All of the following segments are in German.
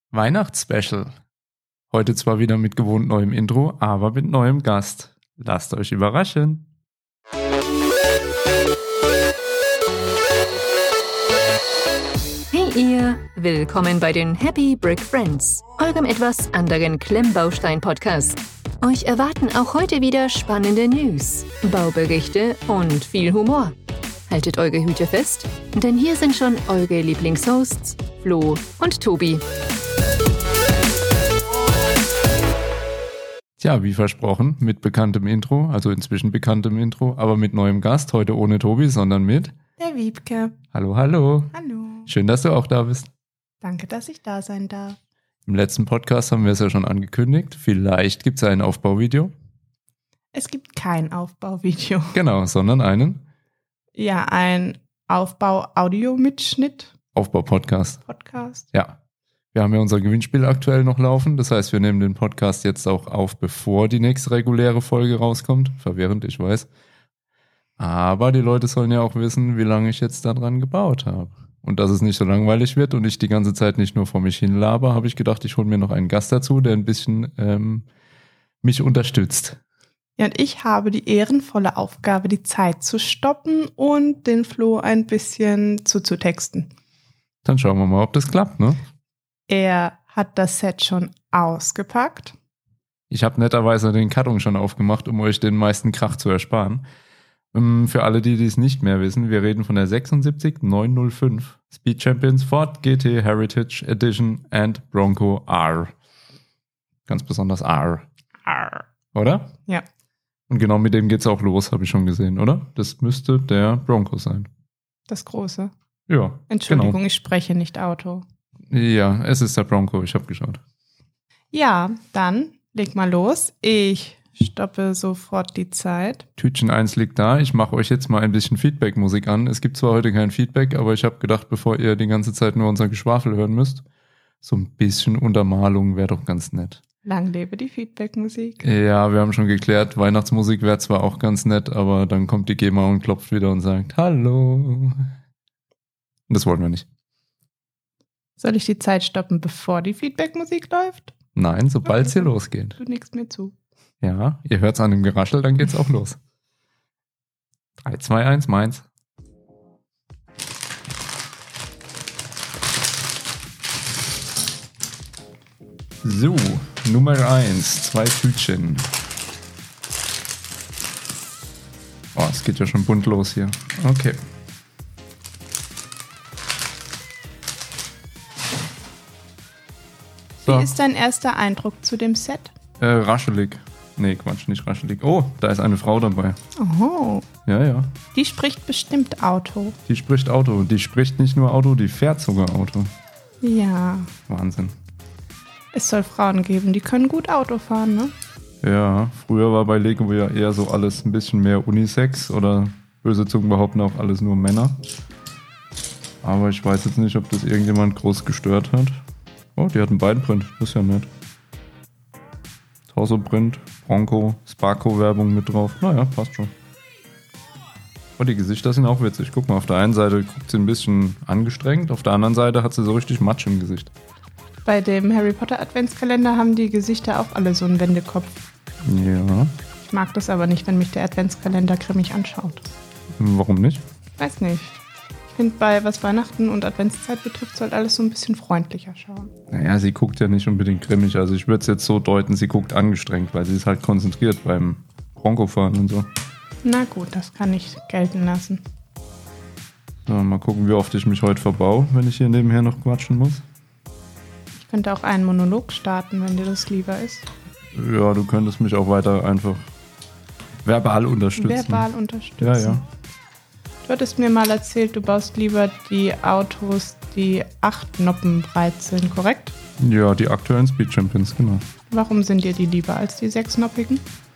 Weihnachtsspecial. Heute zwar wieder mit gewohnt neuem Intro, aber mit neuem Gast. Lasst euch überraschen. Hey ihr, willkommen bei den Happy Brick Friends, eurem etwas anderen Klemmbaustein-Podcast. Euch erwarten auch heute wieder spannende News, Bauberichte und viel Humor. Haltet eure Hüte fest, denn hier sind schon eure Lieblingshosts, Flo und Tobi. Tja, wie versprochen, mit bekanntem Intro, also inzwischen bekanntem Intro, aber mit neuem Gast, heute ohne Tobi, sondern mit der Wiebke. Hallo, hallo. Hallo. Schön, dass du auch da bist. Danke, dass ich da sein darf. Im letzten Podcast haben wir es ja schon angekündigt. Vielleicht gibt es ein Aufbauvideo. Es gibt kein Aufbauvideo. Genau, sondern einen? Ja, ein Aufbau-Audio-Mitschnitt. Aufbau-Podcast. Podcast. Ja. Wir haben ja unser Gewinnspiel aktuell noch laufen. Das heißt, wir nehmen den Podcast jetzt auch auf, bevor die nächste reguläre Folge rauskommt. Verwirrend, ich weiß. Aber die Leute sollen ja auch wissen, wie lange ich jetzt daran gebaut habe. Und dass es nicht so langweilig wird und ich die ganze Zeit nicht nur vor mich hin laber, habe ich gedacht, ich hole mir noch einen Gast dazu, der ein bisschen mich unterstützt. Ja, und ich habe die ehrenvolle Aufgabe, die Zeit zu stoppen und den Flo ein bisschen zuzutexten. Dann schauen wir mal, ob das klappt, ne? Er hat das Set schon ausgepackt. Ich habe netterweise den Karton schon aufgemacht, um euch den meisten Krach zu ersparen. Für alle, die es nicht mehr wissen, wir reden von der 76905 Speed Champions Ford GT Heritage Edition and Bronco R. Ganz besonders R. R. Oder? Ja. Und genau mit dem geht's auch los, habe ich schon gesehen, oder? Das müsste der Bronco sein. Das große. Ja. Entschuldigung, genau. Ich spreche nicht Auto. Ja, es ist der Bronco, ich habe geschaut. Ja, dann leg mal los. Ich stoppe sofort die Zeit. Tütchen 1 liegt da. Ich mache euch jetzt mal ein bisschen Feedback-Musik an. Es gibt zwar heute kein Feedback, aber ich habe gedacht, bevor ihr die ganze Zeit nur unser Geschwafel hören müsst, so ein bisschen Untermalung wäre doch ganz nett. Lang lebe die Feedback-Musik. Ja, wir haben schon geklärt, Weihnachtsmusik wäre zwar auch ganz nett, aber dann kommt die GEMA und klopft wieder und sagt, hallo. Und das wollen wir nicht. Soll ich die Zeit stoppen, bevor die Feedback-Musik läuft? Nein, sobald es hier losgeht. Du nickst mir zu. Ja, ihr hört es an dem Geraschel, dann geht's auch los. 3, 2, 1, meins. So, Nummer 1, 2 Tütchen. Oh, es geht ja schon bunt los hier. Okay. So. Wie ist dein erster Eindruck zu dem Set? Raschelig. Nee, Quatsch, nicht raschelig. Oh, da ist eine Frau dabei. Oh. Ja, ja. Die spricht bestimmt Auto. Die spricht Auto. Die spricht nicht nur Auto, die fährt sogar Auto. Ja. Wahnsinn. Es soll Frauen geben, die können gut Auto fahren, ne? Ja, früher war bei Lego ja eher so alles ein bisschen mehr Unisex oder böse Zungen behaupten auch alles nur Männer. Aber ich weiß jetzt nicht, ob das irgendjemand groß gestört hat. Oh, die hatten Beinprint, das ist ja nett. Torso-Print, Bronco, Sparco-Werbung mit drauf. Naja, passt schon. Oh, die Gesichter sind auch witzig. Guck mal, auf der einen Seite guckt sie ein bisschen angestrengt, auf der anderen Seite hat sie so richtig Matsch im Gesicht. Bei dem Harry Potter Adventskalender haben die Gesichter auch alle so einen Wendekopf. Ja. Ich mag das aber nicht, wenn mich der Adventskalender grimmig anschaut. Warum nicht? Weiß nicht. Ich finde, bei was Weihnachten und Adventszeit betrifft, soll alles so ein bisschen freundlicher schauen. Naja, sie guckt ja nicht unbedingt grimmig. Also ich würde es jetzt so deuten, sie guckt angestrengt, weil sie ist halt konzentriert beim Bronco-Fahren und so. Na gut, das kann ich gelten lassen. So, mal gucken, wie oft ich mich heute verbau, wenn ich hier nebenher noch quatschen muss. Ich könnte auch einen Monolog starten, wenn dir das lieber ist. Ja, du könntest mich auch weiter einfach verbal unterstützen. Verbal unterstützen. Ja, ja. Du hattest mir mal erzählt, du baust lieber die Autos, die 8 Noppen breit sind, korrekt? Ja, die aktuellen Speed Champions, genau. Warum sind dir die lieber als die 6-noppigen?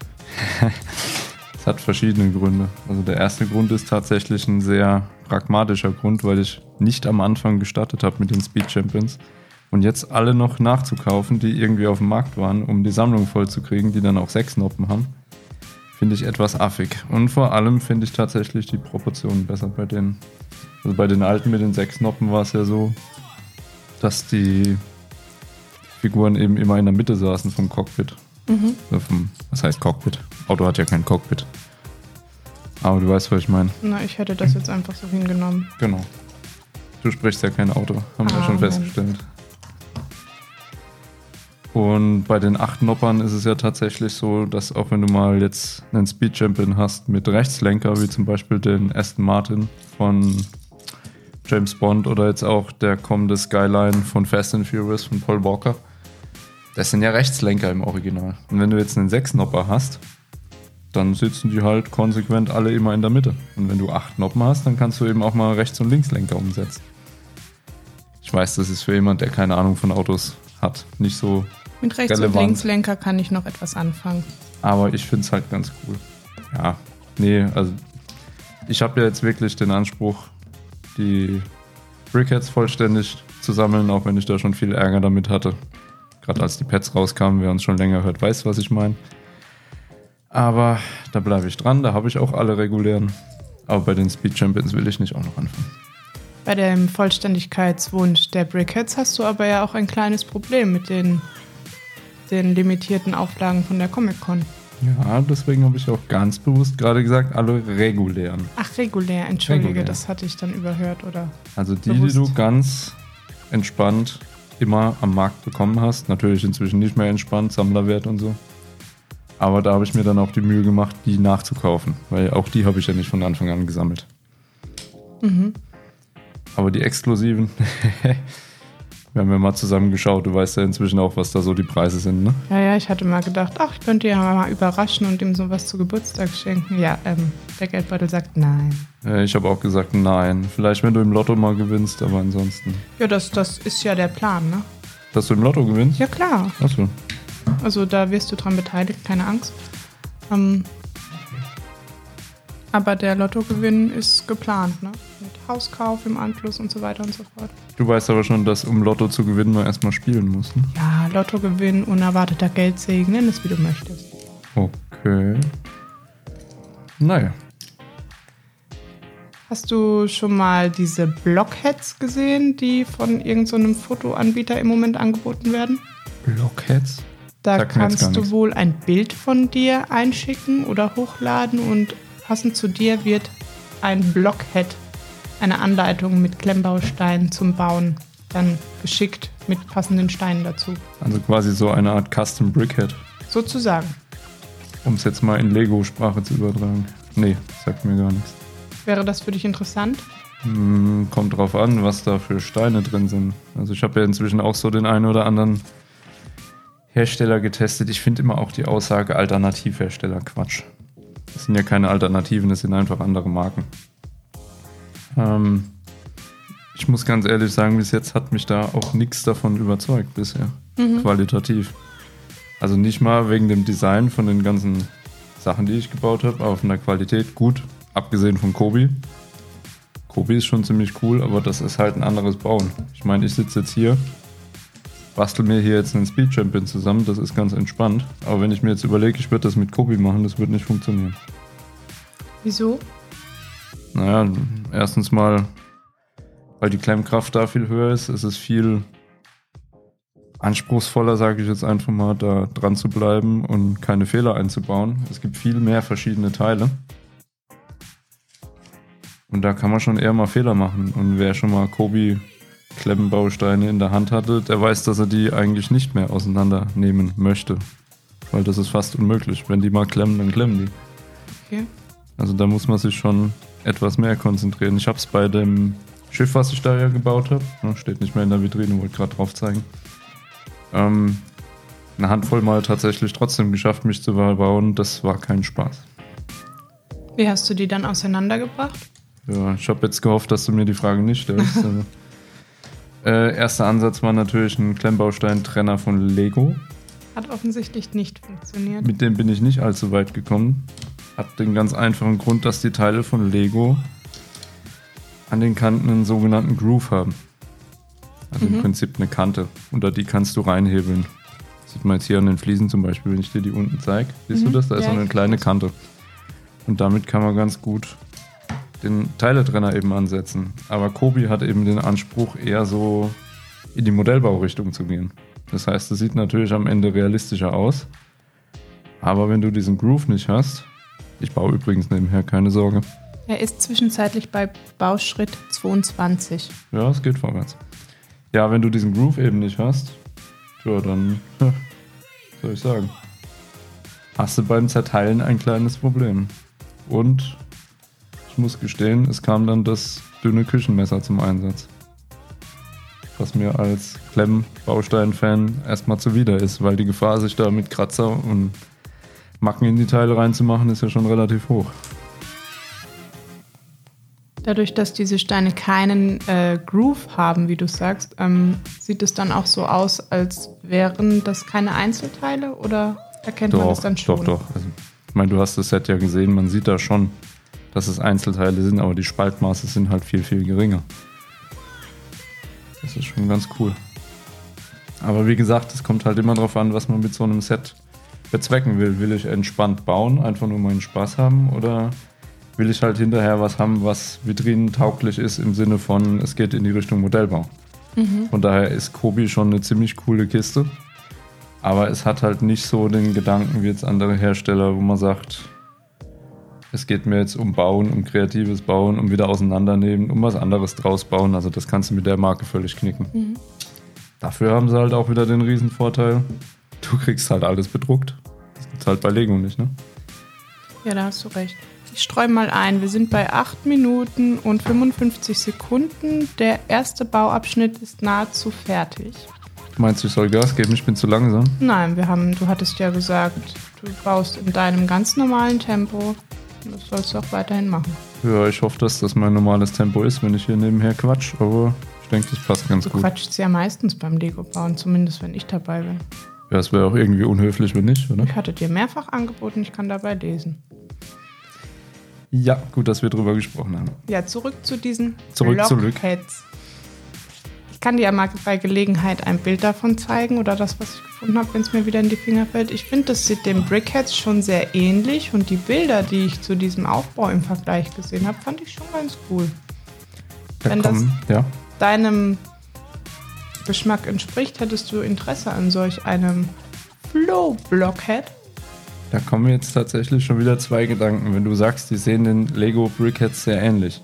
Es hat verschiedene Gründe. Also der erste Grund ist tatsächlich ein sehr pragmatischer Grund, weil ich nicht am Anfang gestartet habe mit den Speed Champions. Und jetzt alle noch nachzukaufen, die irgendwie auf dem Markt waren, um die Sammlung voll zu kriegen, die dann auch 6 Noppen haben, finde ich etwas affig. Und vor allem finde ich tatsächlich die Proportionen besser bei denen. Also bei den alten mit den 6 Noppen war es ja so, dass die Figuren eben immer in der Mitte saßen vom Cockpit. Was heißt Cockpit? Auto hat ja kein Cockpit. Aber du weißt, was ich meine. Na, ich hätte das jetzt einfach so hingenommen. Genau. Du sprichst ja kein Auto, haben wir schon festgestellt. Und bei den 8-Noppern ist es ja tatsächlich so, dass auch wenn du mal jetzt einen Speed Champion hast mit Rechtslenker, wie zum Beispiel den Aston Martin von James Bond oder jetzt auch der kommende Skyline von Fast and Furious von Paul Walker, das sind ja Rechtslenker im Original. Und wenn du jetzt einen 6-Nopper hast, dann sitzen die halt konsequent alle immer in der Mitte. Und wenn du 8 Noppen hast, dann kannst du eben auch mal Rechts- und Linkslenker umsetzen. Ich weiß, das ist für jemand, der keine Ahnung von Autos hat, nicht so mit Rechts- relevant. und Linkslenker kann ich noch etwas anfangen. Aber ich finde es halt ganz cool. Ja, nee, also ich habe ja jetzt wirklich den Anspruch, die Brickheads vollständig zu sammeln, auch wenn ich da schon viel Ärger damit hatte. Gerade als die Pads rauskamen, wer uns schon länger hört, weiß, was ich meine. Aber da bleibe ich dran, da habe ich auch alle regulären. Aber bei den Speed Champions will ich nicht auch noch anfangen. Bei dem Vollständigkeitswunsch der Brickheads hast du aber ja auch ein kleines Problem mit den limitierten Auflagen von der Comic-Con. Ja, deswegen habe ich auch ganz bewusst gerade gesagt, alle regulären. Ach, regulär, entschuldige, Regulär. Das hatte ich dann überhört, oder? Also die, bewusst. die du ganz entspannt immer am Markt bekommen hast. Natürlich inzwischen nicht mehr entspannt, Sammlerwert und so. Aber da habe ich mir dann auch die Mühe gemacht, die nachzukaufen. Weil auch die habe ich ja nicht von Anfang an gesammelt. Aber die exklusiven, wir haben ja mal zusammen geschaut. Du weißt ja inzwischen auch, was da so die Preise sind, ne? Ja, ich hatte mal gedacht, ach, ich könnte ja mal überraschen und ihm sowas zu Geburtstag schenken. Ja, der Geldbeutel sagt nein. Ich habe auch gesagt, nein. Vielleicht, wenn du im Lotto mal gewinnst, aber ansonsten. Ja, das ist ja der Plan, ne? Dass du im Lotto gewinnst? Ja, klar. Achso. Also da wirst du dran beteiligt, keine Angst. Aber der Lottogewinn ist geplant, ne? Mit Hauskauf im Anschluss und so weiter und so fort. Du weißt aber schon, dass um Lotto zu gewinnen, man erstmal spielen muss, ne? Ja, Lottogewinn, unerwarteter Geldsegen, nenn es wie du möchtest. Okay. Naja. Hast du schon mal diese Blockheads gesehen, die von irgendeinem Fotoanbieter im Moment angeboten werden? Blockheads? Da Sagt mir jetzt gar kannst du nichts. wohl ein Bild von dir einschicken oder hochladen und passend zu dir wird ein Blockhead, eine Anleitung mit Klemmbausteinen zum Bauen, dann geschickt mit passenden Steinen dazu. Also quasi so eine Art Custom Brickhead, Sozusagen. um es jetzt mal in Lego-Sprache zu übertragen. Nee, sagt mir gar nichts. Wäre das für dich interessant? Kommt drauf an, was da für Steine drin sind. Also ich habe ja inzwischen auch so den einen oder anderen Hersteller getestet. Ich finde immer auch die Aussage Alternativhersteller Quatsch. Das sind ja keine Alternativen, das sind einfach andere Marken. Ich muss ganz ehrlich sagen, bis jetzt hat mich da auch nichts davon überzeugt bisher. Qualitativ. Also nicht mal wegen dem Design von den ganzen Sachen, die ich gebaut habe, aber von der Qualität gut, abgesehen von Kobi. Kobi ist schon ziemlich cool, aber das ist halt ein anderes Bauen. Ich meine, ich sitze jetzt hier, bastel mir hier jetzt einen Speed Champion zusammen, das ist ganz entspannt. Aber wenn ich mir jetzt überlege, ich würde das mit Kobi machen, das wird nicht funktionieren. Wieso? Naja, erstens mal, weil die Klemmkraft da viel höher ist. Es ist viel anspruchsvoller, sage ich jetzt einfach mal, da dran zu bleiben und keine Fehler einzubauen. Es gibt viel mehr verschiedene Teile. Und da kann man schon eher mal Fehler machen. Und wer schon mal Kobi-Klemmbausteine in der Hand hatte, der weiß, dass er die eigentlich nicht mehr auseinandernehmen möchte. Weil das ist fast unmöglich. Wenn die mal klemmen, dann klemmen die. Okay. Also da muss man sich schon etwas mehr konzentrieren. Ich habe es bei dem Schiff, was ich da ja gebaut habe, steht nicht mehr in der Vitrine, wollte gerade drauf zeigen, eine Handvoll mal tatsächlich trotzdem geschafft, mich zu bauen. Das war kein Spaß. Wie hast du die dann auseinandergebracht? Ja, ich habe jetzt gehofft, dass du mir die Frage nicht stellst. Erster Ansatz war natürlich ein Klemmbaustein-Trenner von Lego. Hat offensichtlich nicht funktioniert. Mit dem bin ich nicht allzu weit gekommen. Hat den ganz einfachen Grund, dass die Teile von Lego an den Kanten einen sogenannten Groove haben. Also im Prinzip eine Kante. Unter die kannst du reinhebeln. Sieht man jetzt hier an den Fliesen zum Beispiel, wenn ich dir die unten zeige. Siehst du das? Da ist so eine kleine Kante. Und damit kann man ganz gut den Teiletrenner eben ansetzen. Aber Kobi hat eben den Anspruch, eher so in die Modellbaurichtung zu gehen. Das heißt, es sieht natürlich am Ende realistischer aus. Aber wenn du diesen Groove nicht hast, ich baue übrigens nebenher, keine Sorge. Er ist zwischenzeitlich bei Bauschritt 22. Ja, es geht vorwärts. Ja, wenn du diesen Groove eben nicht hast, tja, dann, soll ich sagen, hast du beim Zerteilen ein kleines Problem. Und ich muss gestehen, es kam dann das dünne Küchenmesser zum Einsatz. Was mir als Klemmbaustein-Fan erstmal zuwider ist, weil die Gefahr, sich da mit Kratzer und Macken in die Teile reinzumachen, ist ja schon relativ hoch. Dadurch, dass diese Steine keinen Groove haben, wie du sagst, sieht es dann auch so aus, als wären das keine Einzelteile oder erkennt man das dann schon? Doch. Also, ich meine, du hast das Set ja gesehen, man sieht da schon, dass es Einzelteile sind, aber die Spaltmaße sind halt viel, viel geringer. Das ist schon ganz cool. Aber wie gesagt, es kommt halt immer darauf an, was man mit so einem Set bezwecken will. Will ich entspannt bauen, einfach nur meinen Spaß haben, oder will ich halt hinterher was haben, was vitrinentauglich ist im Sinne von, es geht in die Richtung Modellbau. Von daher ist Kobi schon eine ziemlich coole Kiste. Aber es hat halt nicht so den Gedanken wie jetzt andere Hersteller, wo man sagt, es geht mir jetzt um Bauen, um kreatives Bauen, um wieder auseinandernehmen, um was anderes draus bauen. Also das kannst du mit der Marke völlig knicken. Dafür haben sie halt auch wieder den Riesenvorteil, du kriegst halt alles bedruckt. Das gibt's halt bei Lego nicht, ne? Ja, da hast du recht. Ich streue mal ein. Wir sind bei 8 Minuten und 55 Sekunden. Der erste Bauabschnitt ist nahezu fertig. Meinst du, ich soll Gas geben? Ich bin zu langsam. Nein, du hattest ja gesagt, du baust in deinem ganz normalen Tempo. Das sollst du auch weiterhin machen. Ja, ich hoffe, dass das mein normales Tempo ist, wenn ich hier nebenher quatsch. Aber ich denke, das passt ganz gut. Du quatschst ja meistens beim Lego-Bauen, zumindest wenn ich dabei bin. Ja, es wäre auch irgendwie unhöflich, wenn nicht, oder? Ich hatte dir mehrfach angeboten, ich kann dabei lesen. Ja, gut, dass wir drüber gesprochen haben. Ja, zurück zu diesen Zurück. Blockheads. Ich kann dir ja mal bei Gelegenheit ein Bild davon zeigen oder das, was ich gefunden habe, wenn es mir wieder in die Finger fällt. Ich finde, das sieht den Brickheads schon sehr ähnlich und die Bilder, die ich zu diesem Aufbau im Vergleich gesehen habe, fand ich schon ganz cool. Wenn das deinem Geschmack entspricht, hättest du Interesse an solch einem Flow-Blockhead? Da kommen jetzt tatsächlich schon wieder zwei Gedanken. Wenn du sagst, die sehen den Lego Brickheads sehr ähnlich.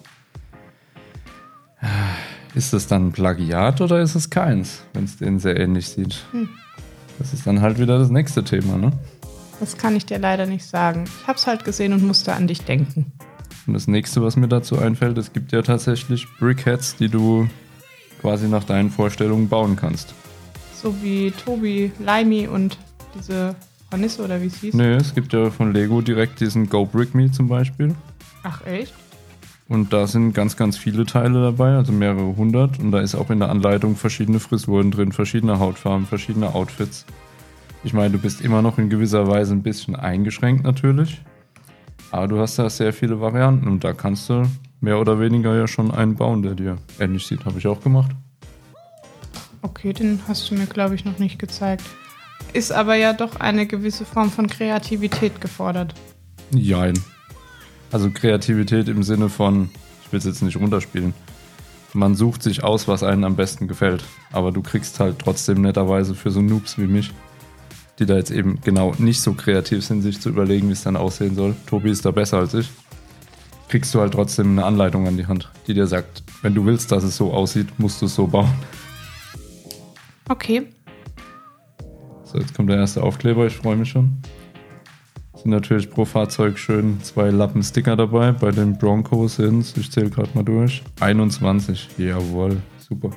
Ist es dann ein Plagiat oder ist es keins, wenn es denen sehr ähnlich sieht? Das ist dann halt wieder das nächste Thema, ne? Das kann ich dir leider nicht sagen. Ich hab's halt gesehen und musste an dich denken. Und das nächste, was mir dazu einfällt, es gibt ja tatsächlich Brickheads, die du quasi nach deinen Vorstellungen bauen kannst. So wie Tobi, Limey und diese Hornisse oder wie es hieß? Nee, es gibt ja von Lego direkt diesen Go Brick Me zum Beispiel. Ach echt? Und da sind ganz, ganz viele Teile dabei, also mehrere hundert. Und da ist auch in der Anleitung verschiedene Frisuren drin, verschiedene Hautfarben, verschiedene Outfits. Ich meine, du bist immer noch in gewisser Weise ein bisschen eingeschränkt natürlich. Aber du hast da sehr viele Varianten und da kannst du mehr oder weniger ja schon einen bauen, der dir ähnlich sieht. Habe ich auch gemacht. Okay, den hast du mir, glaube ich, noch nicht gezeigt. Ist aber ja doch eine gewisse Form von Kreativität gefordert. Jein. Also Kreativität im Sinne von, ich will es jetzt nicht runterspielen, man sucht sich aus, was einem am besten gefällt. Aber du kriegst halt trotzdem netterweise für so Noobs wie mich, die da jetzt eben genau nicht so kreativ sind, sich zu überlegen, wie es dann aussehen soll. Tobi ist da besser als ich. Kriegst du halt trotzdem eine Anleitung an die Hand, die dir sagt, wenn du willst, dass es so aussieht, musst du es so bauen. Okay. So, jetzt kommt der erste Aufkleber, ich freue mich schon. Sind natürlich pro Fahrzeug schön 2 Lappen Sticker dabei. Bei den Broncos sind es, ich zähle gerade mal durch, 21. Jawohl, super.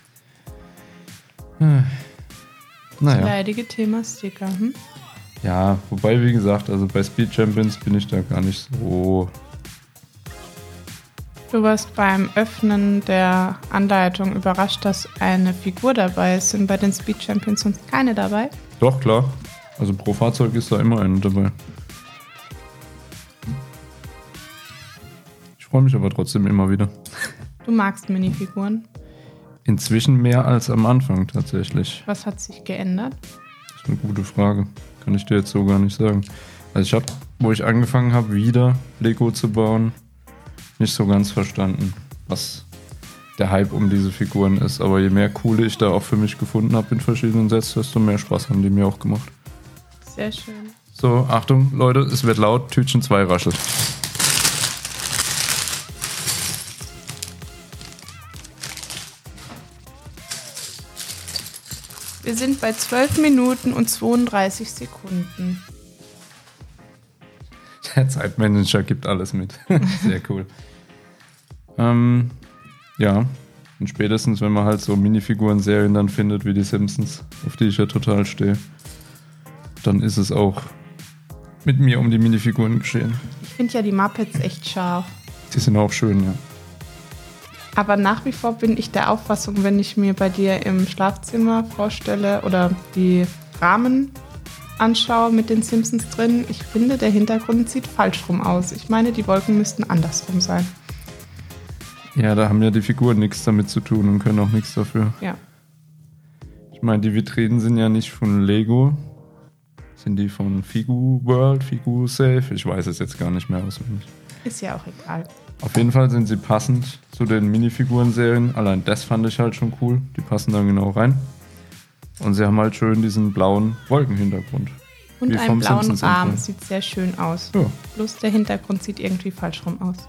Das Naja. leidige Thema Sticker. Ja, wobei, wie gesagt, also bei Speed Champions bin ich da gar nicht so. Du warst beim Öffnen der Anleitung überrascht, dass eine Figur dabei ist. Sind bei den Speed Champions sonst keine dabei? Doch, klar. Also pro Fahrzeug ist da immer eine dabei. Ich freue mich aber trotzdem immer wieder. Du magst Minifiguren. Inzwischen mehr als am Anfang tatsächlich. Was hat sich geändert? Das ist eine gute Frage. Kann ich dir jetzt so gar nicht sagen. Also ich habe, wo ich angefangen habe, wieder Lego zu bauen, nicht so ganz verstanden, was der Hype um diese Figuren ist. Aber je mehr coole ich da auch für mich gefunden habe in verschiedenen Sets, desto mehr Spaß haben die mir auch gemacht. Sehr schön. So, Achtung, Leute, es wird laut, Tütchen 2 raschelt. Wir sind bei 12 Minuten und 32 Sekunden. Der Zeitmanager gibt alles mit. Sehr cool. Ja, und spätestens, wenn man halt so Minifiguren-Serien dann findet, wie die Simpsons, auf die ich ja total stehe, dann ist es auch mit mir um die Minifiguren geschehen. Ich finde ja die Muppets echt scharf. Die sind auch schön, ja. Aber nach wie vor bin ich der Auffassung, wenn ich mir bei dir im Schlafzimmer vorstelle oder die Rahmen anschaue mit den Simpsons drin, ich finde, der Hintergrund sieht falsch rum aus. Ich meine, die Wolken müssten andersrum sein. Ja, da haben ja die Figuren nichts damit zu tun und können auch nichts dafür. Ja. Ich meine, die Vitrinen sind ja nicht von Lego. Sind die von Figu World, Figu Safe? Ich weiß es jetzt gar nicht mehr auswendig. Ist ja auch egal. Auf jeden Fall sind sie passend zu den Minifiguren-Serien. Allein das fand ich halt schon cool. Die passen da genau rein. Und sie haben halt schön diesen blauen Wolkenhintergrund. Und einen blauen Simpsons Rahmen Intro. sieht sehr schön aus. Ja. Bloß der Hintergrund sieht irgendwie falsch rum aus.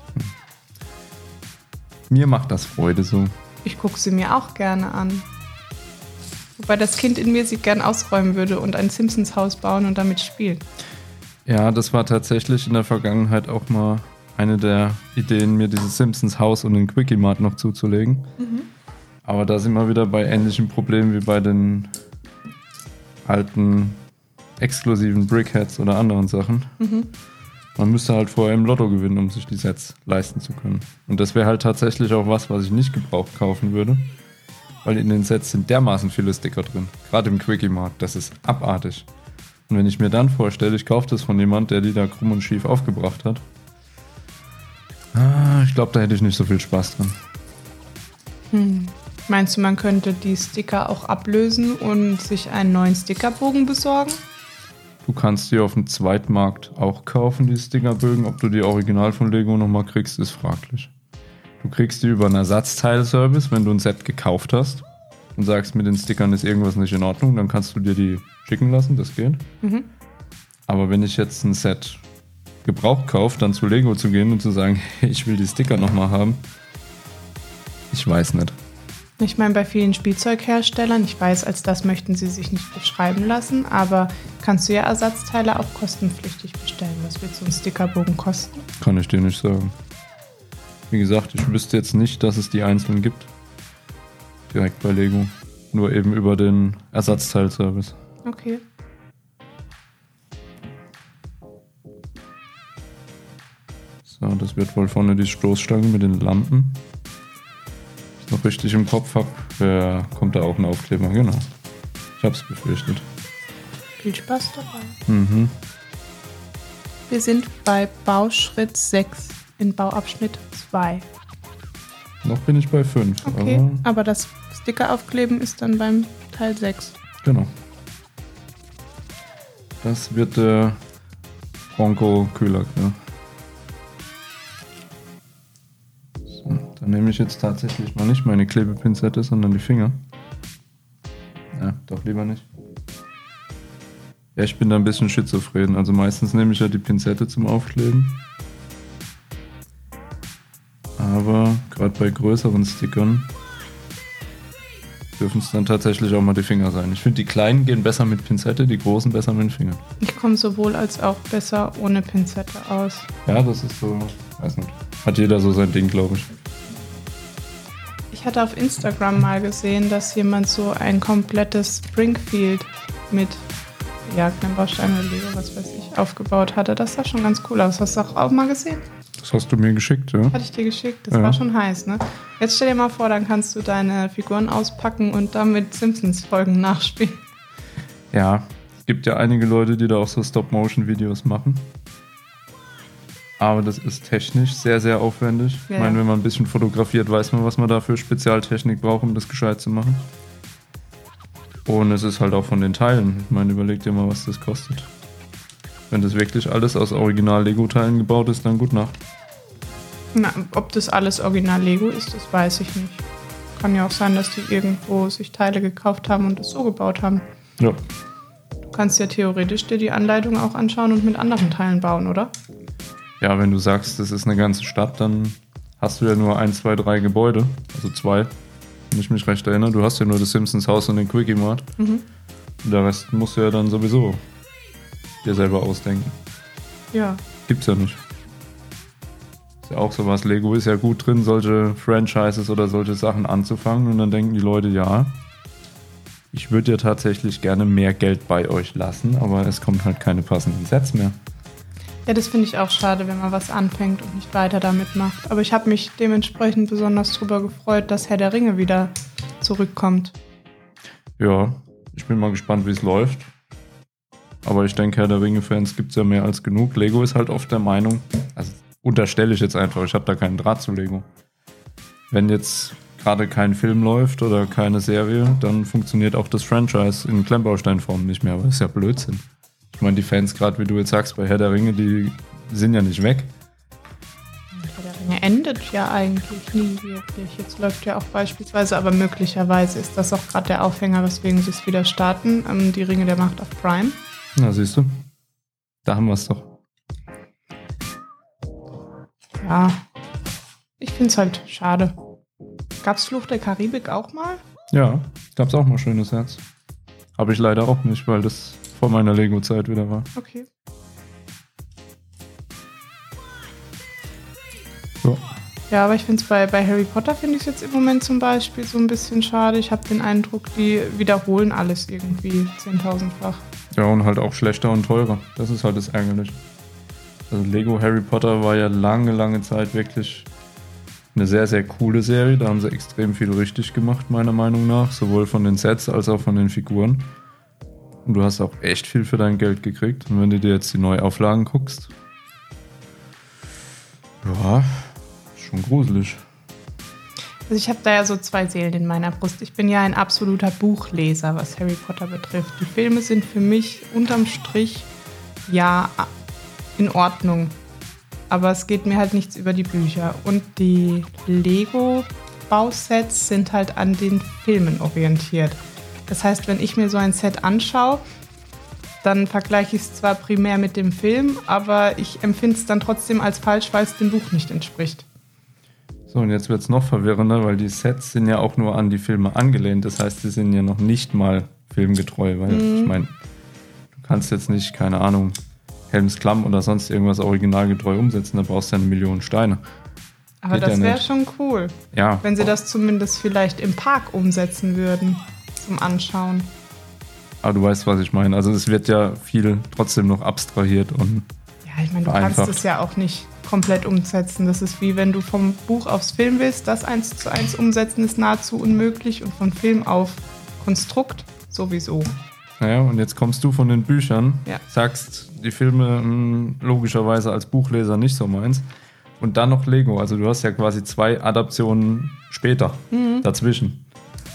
Mir macht das Freude so. Ich gucke sie mir auch gerne an. Wobei das Kind in mir sie gern ausräumen würde und ein Simpsons-Haus bauen und damit spielen. Ja, das war tatsächlich in der Vergangenheit auch mal eine der Ideen, mir dieses Simpsons-Haus und den Quickie-Mart noch zuzulegen. Aber da sind wir wieder bei ähnlichen Problemen wie bei den alten exklusiven Brickheads oder anderen Sachen. Man müsste halt vorher im Lotto gewinnen, um sich die Sets leisten zu können. Und das wäre halt tatsächlich auch was ich nicht gebraucht kaufen würde. Weil in den Sets sind dermaßen viele Sticker drin. Gerade im Quickie-Mart. Das ist abartig. Und wenn ich mir dann vorstelle, ich kaufe das von jemand, der die da krumm und schief aufgebracht hat. Ich glaube, da hätte ich nicht so viel Spaß dran. Meinst du, man könnte die Sticker auch ablösen und sich einen neuen Stickerbogen besorgen? Du kannst die auf dem Zweitmarkt auch kaufen, die Stickerbögen. Ob du die original von Lego nochmal kriegst, ist fraglich. Du kriegst die über einen Ersatzteilservice, wenn du ein Set gekauft hast und sagst, mit den Stickern ist irgendwas nicht in Ordnung, dann kannst du dir die schicken lassen, das geht. Aber wenn ich jetzt ein Set gebraucht kaufe, dann zu Lego zu gehen und zu sagen, hey, ich will die Sticker nochmal haben, ich weiß nicht. Ich meine, bei vielen Spielzeugherstellern, ich weiß, als das möchten sie sich nicht beschreiben lassen, aber kannst du ja Ersatzteile auch kostenpflichtig bestellen. Was wird so ein Stickerbogen kosten? Kann ich dir nicht sagen. Wie gesagt, ich wüsste jetzt nicht, dass es die einzeln gibt. Direkt bei Lego. Nur eben über den Ersatzteilservice. Okay. So, das wird wohl vorne die Stoßstange mit den Lampen. Wenn ich noch richtig im Kopf habe, kommt da auch ein Aufkleber. Genau. Ich hab's befürchtet. Viel Spaß dabei. Wir sind bei Bauschritt 6 in Bauabschnitt 2. Noch bin ich bei 5. Okay, aber das Sticker-Aufkleben ist dann beim Teil 6. Genau. Das wird der Bronco-Kühler. Ja. So, dann nehme ich jetzt tatsächlich mal nicht meine Klebepinzette, sondern die Finger. Ja, doch lieber nicht. Ja, ich bin da ein bisschen schizophren. Also meistens nehme ich ja die Pinzette zum Aufkleben. Aber gerade bei größeren Stickern dürfen es dann tatsächlich auch mal die Finger sein. Ich finde, die kleinen gehen besser mit Pinzette, die großen besser mit den Fingern. Ich komme sowohl als auch besser ohne Pinzette aus. Ja, das ist so, weiß nicht. Hat jeder so sein Ding, glaube ich. Ich hatte auf Instagram mal gesehen, dass jemand so ein komplettes Springfield mit Klemmbausteinen oder Lego, was weiß ich, aufgebaut hatte. Das sah schon ganz cool aus. Hast du auch mal gesehen? Das hast du mir geschickt, ja? Hatte ich dir geschickt. Das war schon heiß, ne? Jetzt stell dir mal vor, dann kannst du deine Figuren auspacken und damit Simpsons-Folgen nachspielen. Ja, es gibt ja einige Leute, die da auch so Stop-Motion-Videos machen. Aber das ist technisch sehr, sehr aufwendig. Ja. Ich meine, wenn man ein bisschen fotografiert, weiß man, was man da für Spezialtechnik braucht, um das gescheit zu machen. Und es ist halt auch von den Teilen. Ich meine, überleg dir mal, was das kostet. Wenn das wirklich alles aus Original-Lego-Teilen gebaut ist, dann gut Nacht. Na, ob das alles Original Lego ist, das weiß ich nicht. kann ja auch sein, dass die irgendwo sich Teile gekauft haben und das so gebaut haben. Ja. Du kannst ja theoretisch dir die Anleitung auch anschauen und mit anderen Teilen bauen, oder? Ja, wenn du sagst, das ist eine ganze Stadt, dann hast du ja nur 1, 2, 3 Gebäude. Also 2, wenn ich mich recht erinnere. Du hast ja nur das Simpsons Haus und den Quickie Mart. Und der Rest musst du ja dann sowieso dir selber ausdenken. Ja. Gibt's ja nicht. Ist ja auch sowas. Lego ist ja gut drin, solche Franchises oder solche Sachen anzufangen. Und dann denken die Leute, ja, ich würde ja tatsächlich gerne mehr Geld bei euch lassen, aber es kommt halt keine passenden Sets mehr. Ja, das finde ich auch schade, wenn man was anfängt und nicht weiter damit macht. Aber ich habe mich dementsprechend besonders drüber gefreut, dass Herr der Ringe wieder zurückkommt. Ja, ich bin mal gespannt, wie es läuft. Aber ich denke, Herr der Ringe-Fans gibt es ja mehr als genug. Lego ist halt oft der Meinung, also unterstelle ich jetzt einfach, ich habe da keinen Draht zu Lego. Wenn jetzt gerade kein Film läuft oder keine Serie, dann funktioniert auch das Franchise in Klemmbausteinform nicht mehr. Aber das ist ja Blödsinn. Ich meine, die Fans, gerade wie du jetzt sagst, bei Herr der Ringe, die sind ja nicht weg. Herr der Ringe endet ja eigentlich nie wirklich. Jetzt läuft ja auch beispielsweise, aber möglicherweise ist das auch gerade der Aufhänger, weswegen sie es wieder starten, die Ringe der Macht auf Prime. Na, siehst du? Da haben wir es doch. Ja, ich finde es halt schade. Gab's Fluch der Karibik auch mal? Ja, gab's auch mal schönes Herz. Habe ich leider auch nicht, weil das vor meiner Lego-Zeit wieder war. Okay. So. Ja, aber ich finde es bei Harry Potter finde ich es jetzt im Moment zum Beispiel so ein bisschen schade. Ich habe den Eindruck, die wiederholen alles irgendwie 10.000-fach. Ja, und halt auch schlechter und teurer. Das ist halt das Ärgerliche. Also Lego Harry Potter war ja lange Zeit wirklich eine sehr, sehr coole Serie. Da haben sie extrem viel richtig gemacht, meiner Meinung nach. Sowohl von den Sets als auch von den Figuren. Und du hast auch echt viel für dein Geld gekriegt. Und wenn du dir jetzt die Neuauflagen guckst, ja, ist schon gruselig. Also ich habe da ja so 2 Seelen in meiner Brust. Ich bin ja ein absoluter Buchleser, was Harry Potter betrifft. Die Filme sind für mich unterm Strich ja in Ordnung. Aber es geht mir halt nichts über die Bücher. Und die Lego-Bausets sind halt an den Filmen orientiert. Das heißt, wenn ich mir so ein Set anschaue, dann vergleiche ich es zwar primär mit dem Film, aber ich empfinde es dann trotzdem als falsch, weil es dem Buch nicht entspricht. So, und jetzt wird es noch verwirrender, weil die Sets sind ja auch nur an die Filme angelehnt. Das heißt, sie sind ja noch nicht mal filmgetreu. Weil ich meine, du kannst jetzt nicht, keine Ahnung, Helms Klamm oder sonst irgendwas originalgetreu umsetzen. Da brauchst du ja 1 Million Steine. Aber Geht das ja wäre nicht. schon cool, Ja. wenn sie das zumindest vielleicht im Park umsetzen würden zum Anschauen. Aber du weißt, was ich meine. Also es wird ja viel trotzdem noch abstrahiert und Ja, ich meine, du kannst vereinfacht. es ja auch nicht komplett umsetzen. Das ist wie wenn du vom Buch aufs Film willst. Das 1:1 umsetzen ist nahezu unmöglich und von Film auf Konstrukt sowieso. naja, und jetzt kommst du von den Büchern, Ja. sagst, die Filme logischerweise als Buchleser nicht so meins. Und dann noch Lego. Also du hast ja quasi 2 Adaptionen später dazwischen.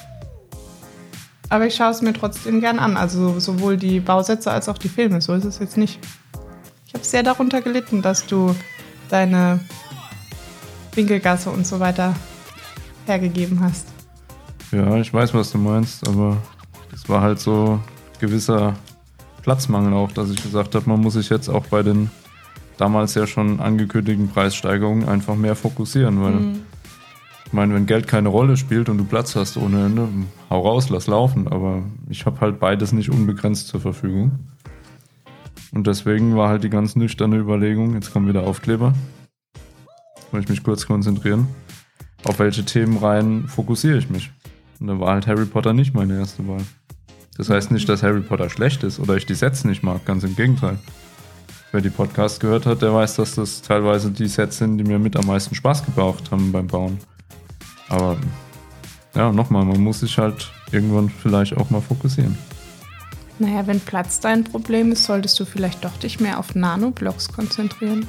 Aber ich schaue es mir trotzdem gern an. Also sowohl die Bausätze als auch die Filme. So ist es jetzt nicht. Ich habe sehr darunter gelitten, dass du deine Winkelgasse und so weiter hergegeben hast. Ja, ich weiß, was du meinst, aber das war halt so gewisser Platzmangel auch, dass ich gesagt habe, man muss sich jetzt auch bei den damals ja schon angekündigten Preissteigerungen einfach mehr fokussieren, weil ich meine, wenn Geld keine Rolle spielt und du Platz hast ohne Ende, hau raus, lass laufen, aber ich habe halt beides nicht unbegrenzt zur Verfügung. Und deswegen war halt die ganz nüchterne Überlegung, jetzt kommen wieder Aufkleber, will ich mich kurz konzentrieren, auf welche Themenreihen fokussiere ich mich. Und da war halt Harry Potter nicht meine erste Wahl. Das heißt nicht, dass Harry Potter schlecht ist oder ich die Sets nicht mag, ganz im Gegenteil. Wer die Podcasts gehört hat, der weiß, dass das teilweise die Sets sind, die mir mit am meisten Spaß gebracht haben beim Bauen. Aber ja, nochmal, man muss sich halt irgendwann vielleicht auch mal fokussieren. Naja, wenn Platz dein Problem ist, solltest du vielleicht doch dich mehr auf Nanoblocks konzentrieren.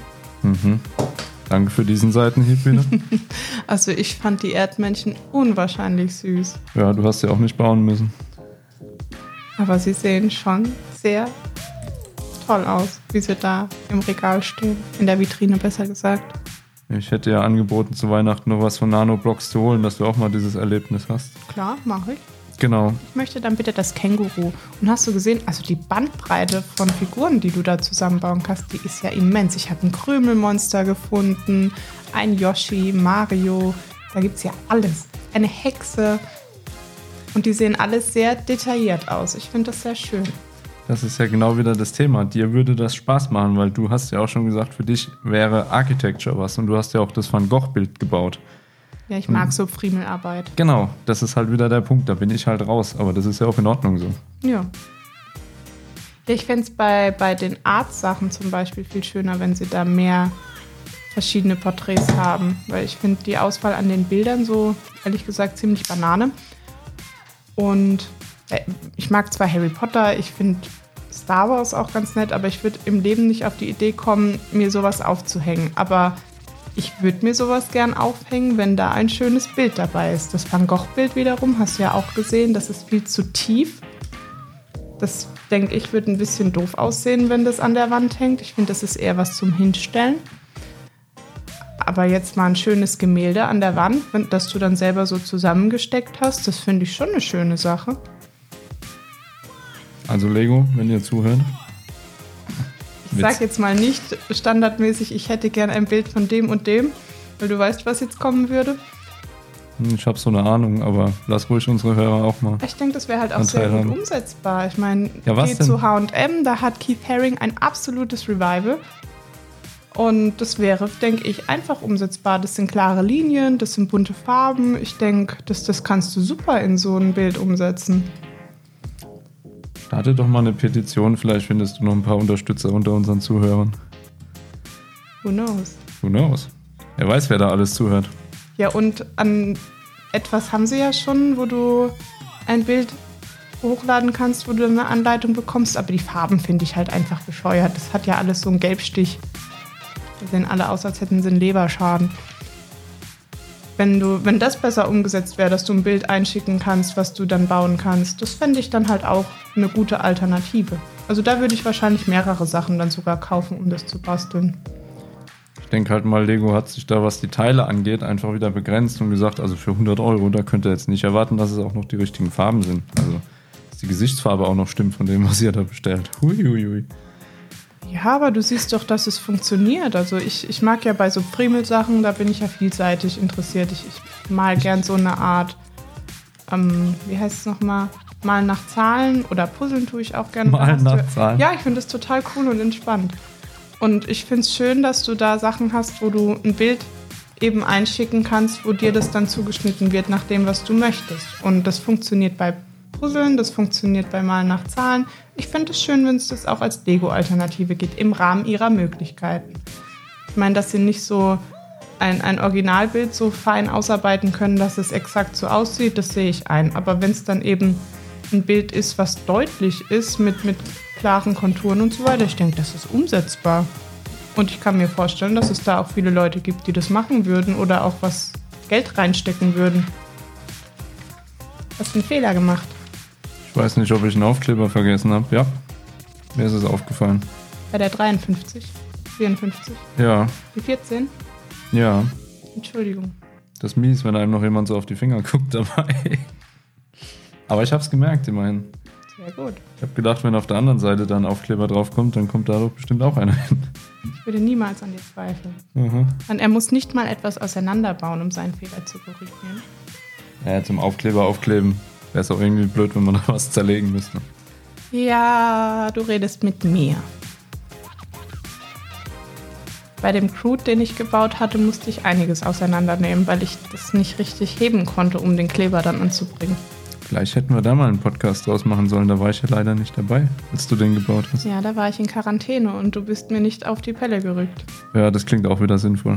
Danke für diesen Seitenhieb wieder. Also ich fand die Erdmännchen unwahrscheinlich süß. Ja, du hast ja auch nicht bauen müssen. Aber sie sehen schon sehr toll aus, wie sie da im Regal stehen. In der Vitrine besser gesagt. Ich hätte ja angeboten, zu Weihnachten noch was von Nanoblocks zu holen, dass du auch mal dieses Erlebnis hast. Klar, mache ich. Genau. Ich möchte dann bitte das Känguru. Und hast du gesehen, also die Bandbreite von Figuren, die du da zusammenbauen kannst, die ist ja immens. Ich habe ein Krümelmonster gefunden, ein Yoshi, Mario, da gibt es ja alles. Eine Hexe. Und die sehen alles sehr detailliert aus. Ich finde das sehr schön. Das ist ja genau wieder das Thema. Dir würde das Spaß machen, weil du hast ja auch schon gesagt, für dich wäre Architecture was. Und du hast ja auch das Van Gogh-Bild gebaut. Ja, ich mag so Friemelarbeit. Genau, das ist halt wieder der Punkt. Da bin ich halt raus. Aber das ist ja auch in Ordnung so. Ja. Ja, ich fände es bei den Art-Sachen zum Beispiel viel schöner, wenn sie da mehr verschiedene Porträts haben. Weil ich finde die Auswahl an den Bildern so, ehrlich gesagt, ziemlich Banane. Und ich mag zwar Harry Potter, ich finde Star Wars auch ganz nett, aber ich würde im Leben nicht auf die Idee kommen, mir sowas aufzuhängen. Aber ich würde mir sowas gern aufhängen, wenn da ein schönes Bild dabei ist. Das Van Gogh-Bild wiederum, hast du ja auch gesehen, das ist viel zu tief. Das, denke ich, wird ein bisschen doof aussehen, wenn das an der Wand hängt. Ich finde, das ist eher was zum Hinstellen. Aber jetzt mal ein schönes Gemälde an der Wand, das du dann selber so zusammengesteckt hast, das finde ich schon eine schöne Sache. Also Lego, wenn ihr zuhört. Ich sag jetzt mal nicht standardmäßig, ich hätte gern ein Bild von dem und dem, weil du weißt, was jetzt kommen würde. Ich habe so eine Ahnung, aber lass ruhig unsere Hörer auch mal. Ich denke, das wäre halt auch sehr gut umsetzbar. Ich meine, ja, geh zu H&M, da hat Keith Haring ein absolutes Revival. Und das wäre, denke ich, einfach umsetzbar. Das sind klare Linien, das sind bunte Farben. Ich denke, das kannst du super in so ein Bild umsetzen. Starte doch mal eine Petition, vielleicht findest du noch ein paar Unterstützer unter unseren Zuhörern. Who knows? Who knows? Wer weiß, wer da alles zuhört. Ja, und an etwas haben sie ja schon, wo du ein Bild hochladen kannst, wo du eine Anleitung bekommst. Aber die Farben finde ich halt einfach bescheuert. Das hat ja alles so einen Gelbstich. Die sehen alle aus, als hätten sie einen Leberschaden. Wenn das besser umgesetzt wäre, dass du ein Bild einschicken kannst, was du dann bauen kannst, das fände ich dann halt auch eine gute Alternative. Also da würde ich wahrscheinlich mehrere Sachen dann sogar kaufen, um das zu basteln. Ich denke halt mal, Lego hat sich da, was die Teile angeht, einfach wieder begrenzt und gesagt, also für 100 €, da könnt ihr jetzt nicht erwarten, dass es auch noch die richtigen Farben sind. Also, dass die Gesichtsfarbe auch noch stimmt von dem, was ihr da bestellt. Huiuiui. Ja, aber du siehst doch, dass es funktioniert. Also ich mag ja bei so Friemelsachen, da bin ich ja vielseitig interessiert. Ich mal gern so eine Art, wie heißt es nochmal, Malen nach Zahlen oder Puzzeln tue ich auch gerne. Malen nach Zahlen? Ja, ich finde das total cool und entspannt. Und ich finde es schön, dass du da Sachen hast, wo du ein Bild eben einschicken kannst, wo dir das dann zugeschnitten wird nach dem, was du möchtest. Und das funktioniert bei Puzzeln, das funktioniert bei Malen nach Zahlen. Ich finde es schön, wenn es das auch als Lego-Alternative gibt, im Rahmen ihrer Möglichkeiten. Ich meine, dass sie nicht so ein Originalbild so fein ausarbeiten können, dass es exakt so aussieht, das sehe ich ein. Aber wenn es dann eben ein Bild ist, was deutlich ist, mit klaren Konturen und so weiter, ich denke, das ist umsetzbar. Und ich kann mir vorstellen, dass es da auch viele Leute gibt, die das machen würden oder auch was Geld reinstecken würden. Hast du einen Fehler gemacht? Ich weiß nicht, ob ich einen Aufkleber vergessen habe. Ja, mir ist es aufgefallen. Bei der 53? 54? Ja. Die 14? Ja. Entschuldigung. Das ist mies, wenn einem noch jemand so auf die Finger guckt dabei. Aber ich habe es gemerkt, immerhin. Sehr gut. Ich habe gedacht, wenn auf der anderen Seite dann Aufkleber drauf kommt, dann kommt da doch bestimmt auch einer hin. Ich würde niemals an dir zweifeln. Mhm. Und er muss nicht mal etwas auseinanderbauen, um seinen Fehler zu korrigieren. Ja, zum Aufkleber aufkleben. Wäre es auch irgendwie blöd, wenn man da was zerlegen müsste. Ja, du redest mit mir. Bei dem Crude, den ich gebaut hatte, musste ich einiges auseinandernehmen, weil ich das nicht richtig heben konnte, um den Kleber dann anzubringen. Vielleicht hätten wir da mal einen Podcast draus machen sollen. Da war ich ja leider nicht dabei, als du den gebaut hast. Ja, da war ich in Quarantäne und du bist mir nicht auf die Pelle gerückt. Ja, das klingt auch wieder sinnvoll.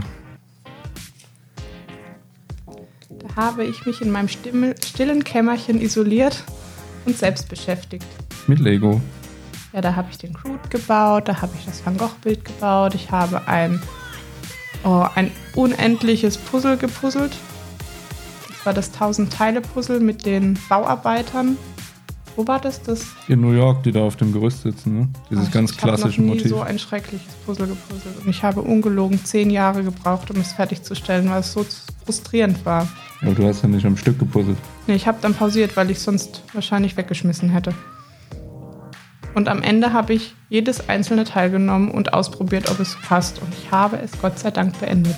Da habe ich mich in meinem stillen Kämmerchen isoliert und selbst beschäftigt. Mit Lego. Ja, da habe ich den Crude gebaut, da habe ich das Van Gogh-Bild gebaut, ich habe ein unendliches Puzzle gepuzzelt. Das war das 1000-Teile-Puzzle mit den Bauarbeitern. Wo war das? In New York, die da auf dem Gerüst sitzen, ne? Dieses ganz klassische Motiv. Motiv. Ich habe so ein schreckliches Puzzle gepuzzelt. Und ich habe ungelogen 10 Jahre gebraucht, um es fertigzustellen, weil es so frustrierend war. Aber du hast ja nicht am Stück gepuzzelt. Nee, ich habe dann pausiert, weil ich sonst wahrscheinlich weggeschmissen hätte. Und am Ende habe ich jedes einzelne Teil genommen und ausprobiert, ob es passt. Und ich habe es Gott sei Dank beendet.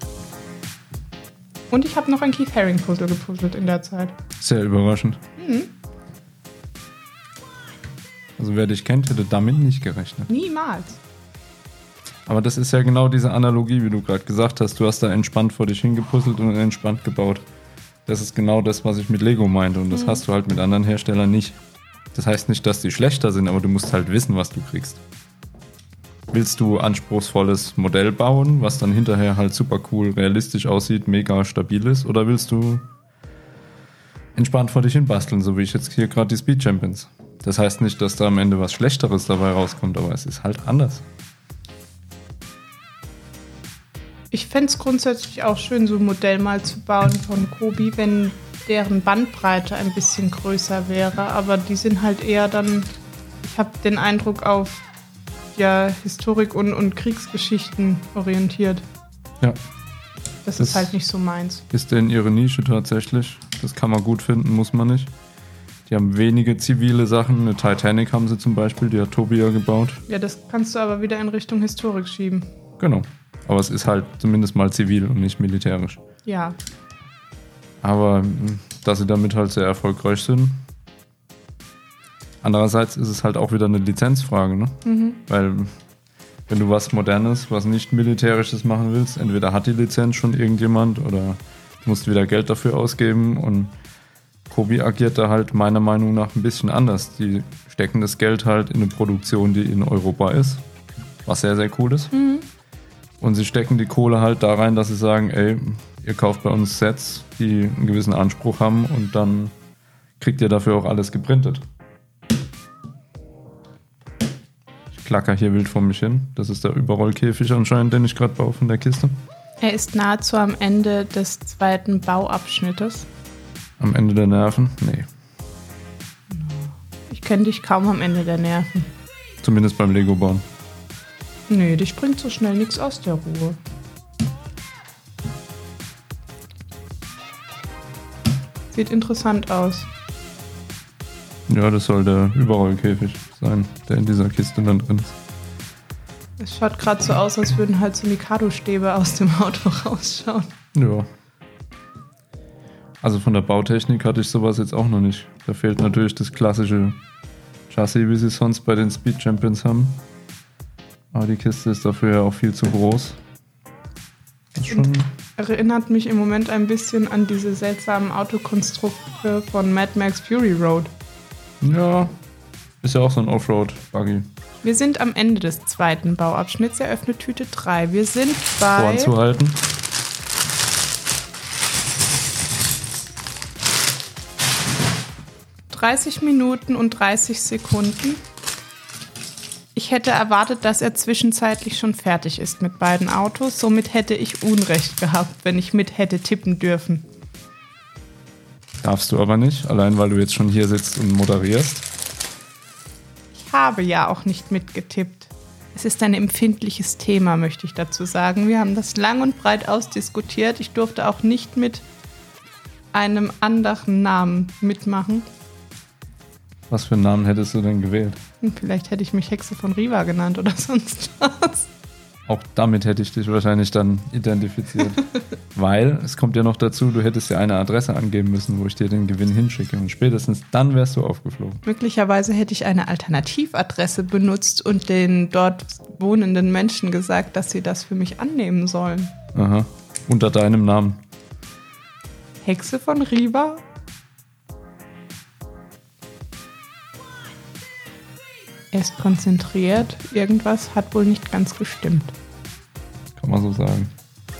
Und ich habe noch ein Keith Haring Puzzle gepuzzelt in der Zeit. Sehr überraschend. Also wer dich kennt, hätte damit nicht gerechnet. Niemals. Aber das ist ja genau diese Analogie, wie du gerade gesagt hast. Du hast da entspannt vor dich hingepuzzelt und entspannt gebaut. Das ist genau das, was ich mit Lego meinte. Und das hast du halt mit anderen Herstellern nicht. Das heißt nicht, dass die schlechter sind, aber du musst halt wissen, was du kriegst. Willst du anspruchsvolles Modell bauen, was dann hinterher halt super cool, realistisch aussieht, mega stabil ist? Oder willst du entspannt vor dich hin basteln, so wie ich jetzt hier gerade die Speed Champions? Das heißt nicht, dass da am Ende was Schlechteres dabei rauskommt, aber es ist halt anders. Ich fände es grundsätzlich auch schön, so ein Modell mal zu bauen von Kobi, wenn deren Bandbreite ein bisschen größer wäre. Aber die sind halt eher dann, ich habe den Eindruck, auf Historik und Kriegsgeschichten orientiert. Ja. Das ist halt nicht so meins. Ist denn ihre Nische tatsächlich? Das kann man gut finden, muss man nicht. Die haben wenige zivile Sachen. Eine Titanic haben sie zum Beispiel, die hat Tobi ja gebaut. Ja, das kannst du aber wieder in Richtung Historik schieben. Genau. Aber es ist halt zumindest mal zivil und nicht militärisch. Ja. Aber dass sie damit halt sehr erfolgreich sind. Andererseits ist es halt auch wieder eine Lizenzfrage, ne? Weil wenn du was Modernes, was nicht Militärisches machen willst, entweder hat die Lizenz schon irgendjemand oder du musst wieder Geld dafür ausgeben und Kobi agiert da halt meiner Meinung nach ein bisschen anders. Die stecken das Geld halt in eine Produktion, die in Europa ist, was sehr, sehr cool ist. Und sie stecken die Kohle halt da rein, dass sie sagen, ey, ihr kauft bei uns Sets, die einen gewissen Anspruch haben und dann kriegt ihr dafür auch alles geprintet. Ich klacker hier wild vor mich hin. Das ist der Überrollkäfig anscheinend, den ich gerade baue von der Kiste. Er ist nahezu am Ende des 2. Bauabschnittes. Am Ende der Nerven? Nee. Ich kenne dich kaum am Ende der Nerven. Zumindest beim Lego-Bauen. Nee, dich bringt so schnell nichts aus der Ruhe. Sieht interessant aus. Ja, das soll der Überrollkäfig sein, der in dieser Kiste dann drin ist. Es schaut gerade so aus, als würden halt so Mikado-Stäbe aus dem Auto rausschauen. Ja. Also von der Bautechnik hatte ich sowas jetzt auch noch nicht. Da fehlt natürlich das klassische Chassis, wie sie es sonst bei den Speed Champions haben. Aber die Kiste ist dafür ja auch viel zu groß. Das ist schon Erinnert mich im Moment ein bisschen an diese seltsamen Autokonstrukte von Mad Max Fury Road. Ja, ist ja auch so ein Offroad-Buggy. Wir sind am Ende des 2. Bauabschnitts, eröffnet Tüte 3. Wir sind bei Voranzuhalten. ...30 Minuten und 30 Sekunden. Ich hätte erwartet, dass er zwischenzeitlich schon fertig ist mit beiden Autos. Somit hätte ich Unrecht gehabt, wenn ich mit hätte tippen dürfen. Darfst du aber nicht, allein weil du jetzt schon hier sitzt und moderierst. Ich habe ja auch nicht mitgetippt. Es ist ein empfindliches Thema, möchte ich dazu sagen. Wir haben das lang und breit ausdiskutiert. Ich durfte auch nicht mit einem anderen Namen mitmachen. Was für einen Namen hättest du denn gewählt? Vielleicht hätte ich mich Hexe von Riva genannt oder sonst was. Auch damit hätte ich dich wahrscheinlich dann identifiziert. Weil, es kommt ja noch dazu, du hättest ja eine Adresse angeben müssen, wo ich dir den Gewinn hinschicke. Und spätestens dann wärst du aufgeflogen. Möglicherweise hätte ich eine Alternativadresse benutzt und den dort wohnenden Menschen gesagt, dass sie das für mich annehmen sollen. Aha, unter deinem Namen. Hexe von Riva? Er ist konzentriert. Irgendwas hat wohl nicht ganz gestimmt. Kann man so sagen.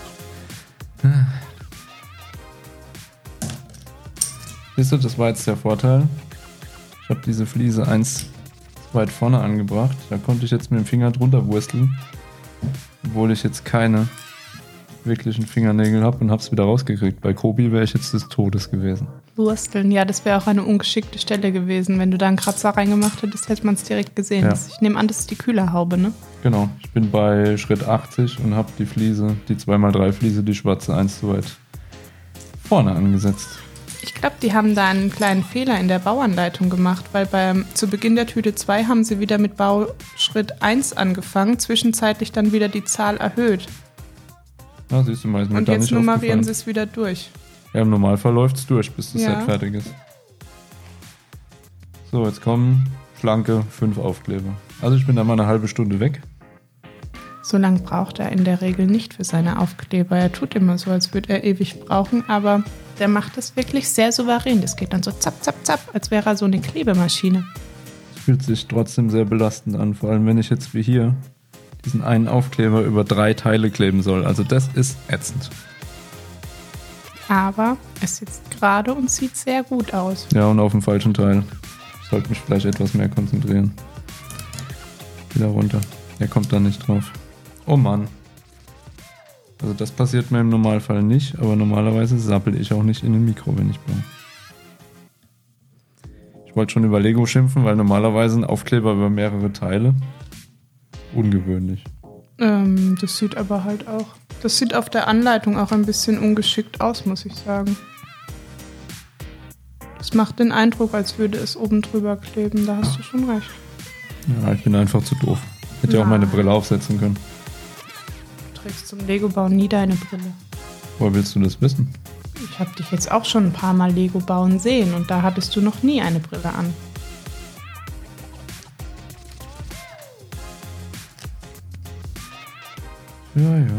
Siehst du, das war jetzt der Vorteil. Ich habe diese Fliese eins weit vorne angebracht. Da konnte ich jetzt mit dem Finger drunter wursteln. Obwohl ich jetzt keine wirklichen Fingernägel habe und habe es wieder rausgekriegt. Bei Kobi wäre ich jetzt des Todes gewesen. Wursteln. Ja, das wäre auch eine ungeschickte Stelle gewesen. Wenn du da einen Kratzer reingemacht hättest, hätte man es direkt gesehen. Ja. Ich nehme an, das ist die Kühlerhaube, ne? Genau, ich bin bei Schritt 80 und habe die Fliese, die 2x3 Fliese, die schwarze 1 zu weit vorne angesetzt. Ich glaube, die haben da einen kleinen Fehler in der Bauanleitung gemacht, weil zu Beginn der Tüte 2 haben sie wieder mit Bauschritt 1 angefangen, zwischenzeitlich dann wieder die Zahl erhöht. Ja, siehst du mal, ist mir Und da jetzt nicht nummerieren aufgefallen. sie es wieder durch. Ja, im Normalfall läuft es durch, bis das Ja. Set fertig ist. So, jetzt kommen schlanke 5 Aufkleber. Also ich bin da mal eine halbe Stunde weg. So lange braucht er in der Regel nicht für seine Aufkleber. Er tut immer so, als würde er ewig brauchen, aber der macht das wirklich sehr souverän. Das geht dann so zapp, zapp, zapp, als wäre er so eine Klebemaschine. Es fühlt sich trotzdem sehr belastend an, vor allem wenn ich jetzt wie hier diesen einen Aufkleber über 3 Teile kleben soll. Also das ist ätzend. Aber es sitzt gerade und sieht sehr gut aus. Ja, und auf dem falschen Teil. Ich sollte mich vielleicht etwas mehr konzentrieren. Wieder runter. Er kommt da nicht drauf. Oh Mann. Also das passiert mir im Normalfall nicht, aber normalerweise sappel ich auch nicht in ein Mikro, wenn ich baue. Ich wollte schon über Lego schimpfen, weil normalerweise ein Aufkleber über mehrere Teile. Ungewöhnlich. Das sieht aber halt auch... Das sieht auf der Anleitung auch ein bisschen ungeschickt aus, muss ich sagen. Es macht den Eindruck, als würde es oben drüber kleben. Da hast du schon recht. Ja, ich bin einfach zu doof. Hätte ja auch meine Brille aufsetzen können. Du trägst zum Lego-Bauen nie deine Brille. Woher willst du das wissen? Ich habe dich jetzt auch schon ein paar Mal Lego bauen sehen und da hattest du noch nie eine Brille an. Ja, ja.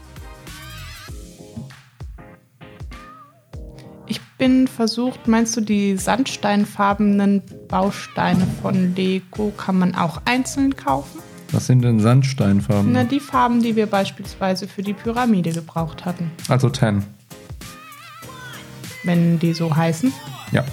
Ich bin versucht, meinst du, die sandsteinfarbenen Bausteine von Lego kann man auch einzeln kaufen? Was sind denn Sandsteinfarben? Na, die Farben, die wir beispielsweise für die Pyramide gebraucht hatten. Also 10. Wenn die so heißen. Ja.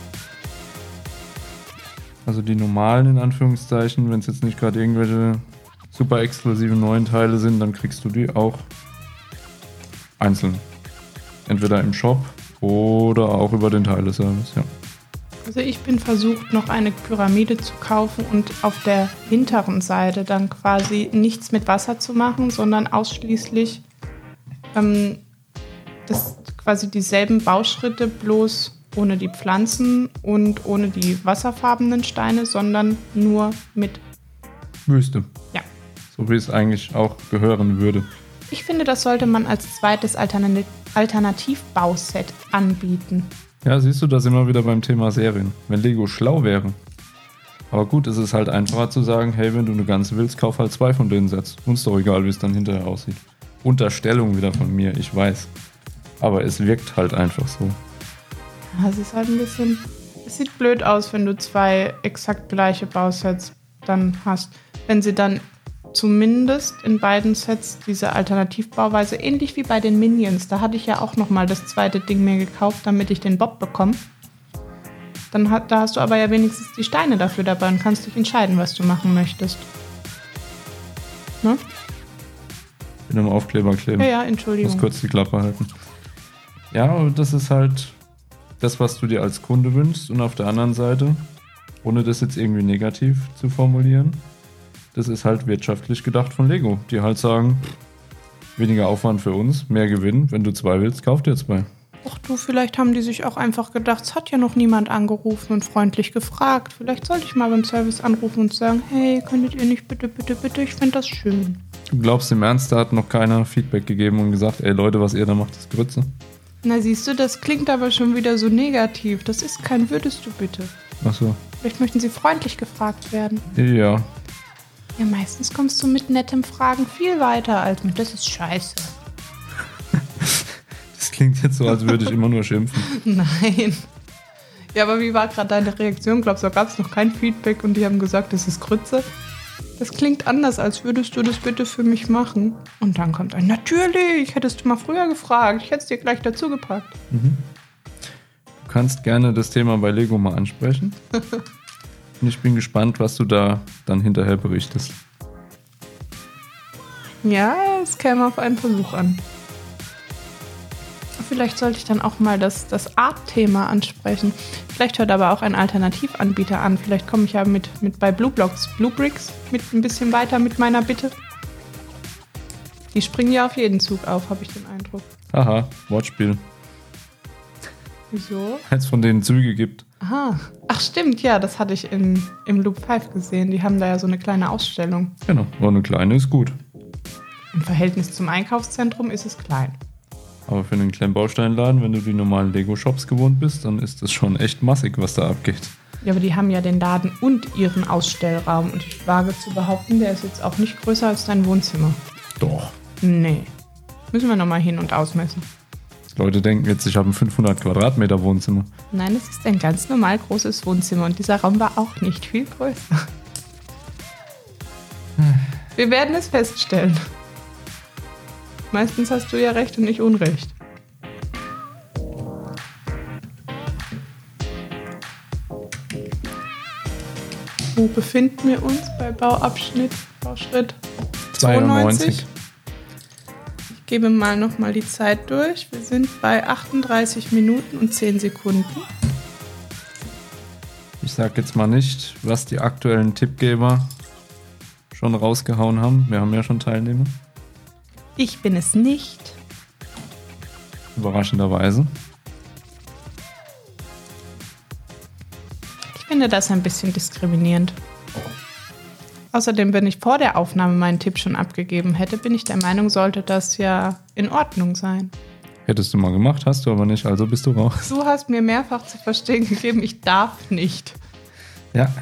Also die normalen in Anführungszeichen, wenn es jetzt nicht gerade irgendwelche super exklusiven neuen Teile sind, dann kriegst du die auch einzeln. Entweder im Shop oder auch über den Teileservice, ja. Also ich bin versucht, noch eine Pyramide zu kaufen und auf der hinteren Seite dann quasi nichts mit Wasser zu machen, sondern ausschließlich quasi dieselben Bauschritte, bloß ohne die Pflanzen und ohne die wasserfarbenen Steine, sondern nur mit... Wüste. Ja. So wie es eigentlich auch gehören würde. Ich finde, das sollte man als zweites Alternativbauset anbieten. Ja, siehst du, da sind wir wieder beim Thema Serien. Wenn Lego schlau wäre. Aber gut, es ist halt einfacher zu sagen, hey, wenn du eine ganze willst, kauf halt 2 von den Sets. Uns doch egal, wie es dann hinterher aussieht. Unterstellung wieder von mir, ich weiß. Aber es wirkt halt einfach so. Es ist halt ein bisschen... Es sieht blöd aus, wenn du 2 exakt gleiche Bausets dann hast. Wenn sie dann zumindest in beiden Sets diese Alternativbauweise, ähnlich wie bei den Minions, da hatte ich ja auch nochmal das zweite Ding mir gekauft, damit ich den Bob bekomme. Da hast du aber ja wenigstens die Steine dafür dabei und kannst dich entscheiden, was du machen möchtest. Ne? Mit einem Aufkleber kleben. Ja, Muss Entschuldigung. kurz die Klappe halten. Ja, und das ist halt das, was du dir als Kunde wünschst. Und auf der anderen Seite, ohne das jetzt irgendwie negativ zu formulieren, das ist halt wirtschaftlich gedacht von Lego, die halt sagen, weniger Aufwand für uns, mehr Gewinn. Wenn du 2 willst, kauf dir 2. Ach du, vielleicht haben die sich auch einfach gedacht, es hat ja noch niemand angerufen und freundlich gefragt. Vielleicht sollte ich mal beim Service anrufen und sagen, hey, könntet ihr nicht bitte, bitte, bitte, ich finde das schön. Du glaubst im Ernst, da hat noch keiner Feedback gegeben und gesagt, ey Leute, was ihr da macht, ist Grütze. Na siehst du, das klingt aber schon wieder so negativ. Das ist kein würdest du bitte. Ach so. Vielleicht möchten sie freundlich gefragt werden. Ja. Ja, meistens kommst du mit nettem Fragen viel weiter als mit das ist scheiße. Das klingt jetzt so, als würde ich immer nur schimpfen. Nein. Ja, aber wie war gerade deine Reaktion? Glaubst du, da gab es noch kein Feedback und die haben gesagt, das ist Grütze? Das klingt anders, als würdest du das bitte für mich machen. Und dann kommt ein, natürlich, hättest du mal früher gefragt. Ich hätte es dir gleich dazu gepackt. Du kannst gerne das Thema bei Lego mal ansprechen. Und ich bin gespannt, was du da dann hinterher berichtest. Ja, es käme auf einen Versuch an. Vielleicht sollte ich dann auch mal das Art-Thema ansprechen. Vielleicht hört aber auch ein Alternativanbieter an. Vielleicht komme ich ja mit bei Bluebricks mit ein bisschen weiter mit meiner Bitte. Die springen ja auf jeden Zug auf, habe ich den Eindruck. Aha, Wortspiel. Wieso? Weil es von denen Züge gibt. Aha. Ach stimmt, ja, das hatte ich im Loop 5 gesehen. Die haben da ja so eine kleine Ausstellung. Genau, aber eine kleine ist gut. Im Verhältnis zum Einkaufszentrum ist es klein. Aber für einen Klemmbausteinladen, wenn du die normalen Lego-Shops gewohnt bist, dann ist das schon echt massig, was da abgeht. Ja, aber die haben ja den Laden und ihren Ausstellraum. Und ich wage zu behaupten, der ist jetzt auch nicht größer als dein Wohnzimmer. Doch. Nee. Müssen wir nochmal hin und ausmessen. Leute denken jetzt, ich habe ein 500 Quadratmeter Wohnzimmer. Nein, es ist ein ganz normal großes Wohnzimmer. Und dieser Raum war auch nicht viel größer. Wir werden es feststellen. Meistens hast du ja recht und nicht Unrecht. Wo befinden wir uns bei Bauschritt 92? Ich gebe mal nochmal die Zeit durch. Wir sind bei 38 Minuten und 10 Sekunden. Ich sag jetzt mal nicht, was die aktuellen Tippgeber schon rausgehauen haben. Wir haben ja schon Teilnehmer. Ich bin es nicht. Überraschenderweise. Ich finde das ein bisschen diskriminierend. Außerdem, wenn ich vor der Aufnahme meinen Tipp schon abgegeben hätte, bin ich der Meinung, sollte das ja in Ordnung sein. Hättest du mal gemacht, hast du aber nicht, also bist du raus. Du hast mir mehrfach zu verstehen gegeben, ich darf nicht. Ja.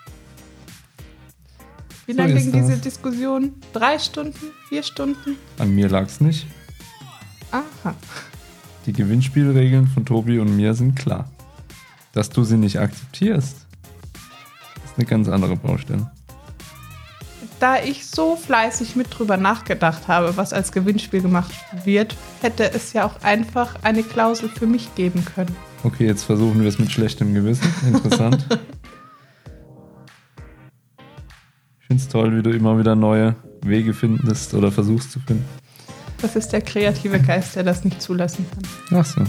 Wie So lange ist ging das. diese Diskussion? 3 Stunden? 4 Stunden? An mir lag's nicht. Aha. Die Gewinnspielregeln von Tobi und mir sind klar. Dass du sie nicht akzeptierst, ist eine ganz andere Baustelle. Da ich so fleißig mit drüber nachgedacht habe, was als Gewinnspiel gemacht wird, hätte es ja auch einfach eine Klausel für mich geben können. Okay, jetzt versuchen wir es mit schlechtem Gewissen. Interessant. Ich finde es toll, wie du immer wieder neue Wege findest oder versuchst zu finden. Das ist der kreative Geist, der das nicht zulassen kann. Ach so.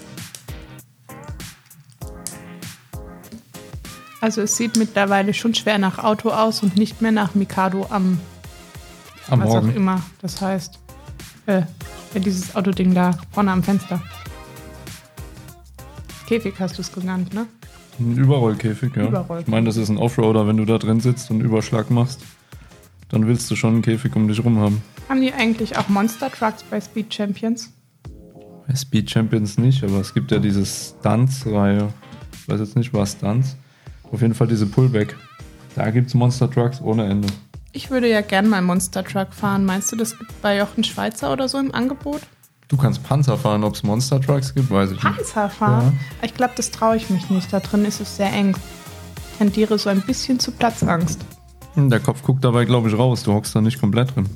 Also es sieht mittlerweile schon schwer nach Auto aus und nicht mehr nach Mikado am Am was Morgen. auch immer. Das heißt, dieses Autoding da vorne am Fenster. Käfig hast du es genannt, ne? Ein Überrollkäfig, ja. Überrollkäfig. Ich meine, das ist ein Offroader, wenn du da drin sitzt und Überschlag machst. Dann willst du schon einen Käfig um dich rum haben. Haben die eigentlich auch Monster Trucks bei Speed Champions? Bei Speed Champions nicht, aber es gibt ja diese Stunts-Reihe. Ich weiß jetzt nicht, was Stunts. Auf jeden Fall diese Pullback. Da gibt es Monster Trucks ohne Ende. Ich würde ja gern mal Monster Truck fahren. Meinst du, das gibt bei Jochen Schweizer oder so im Angebot? Du kannst Panzer fahren, ob es Monster Trucks gibt, weiß ich nicht. Panzer fahren? Ich glaube, das traue ich mich nicht. Da drin ist es sehr eng. Ich tendiere so ein bisschen zu Platzangst. Der Kopf guckt dabei, glaube ich, raus. Du hockst da nicht komplett drin.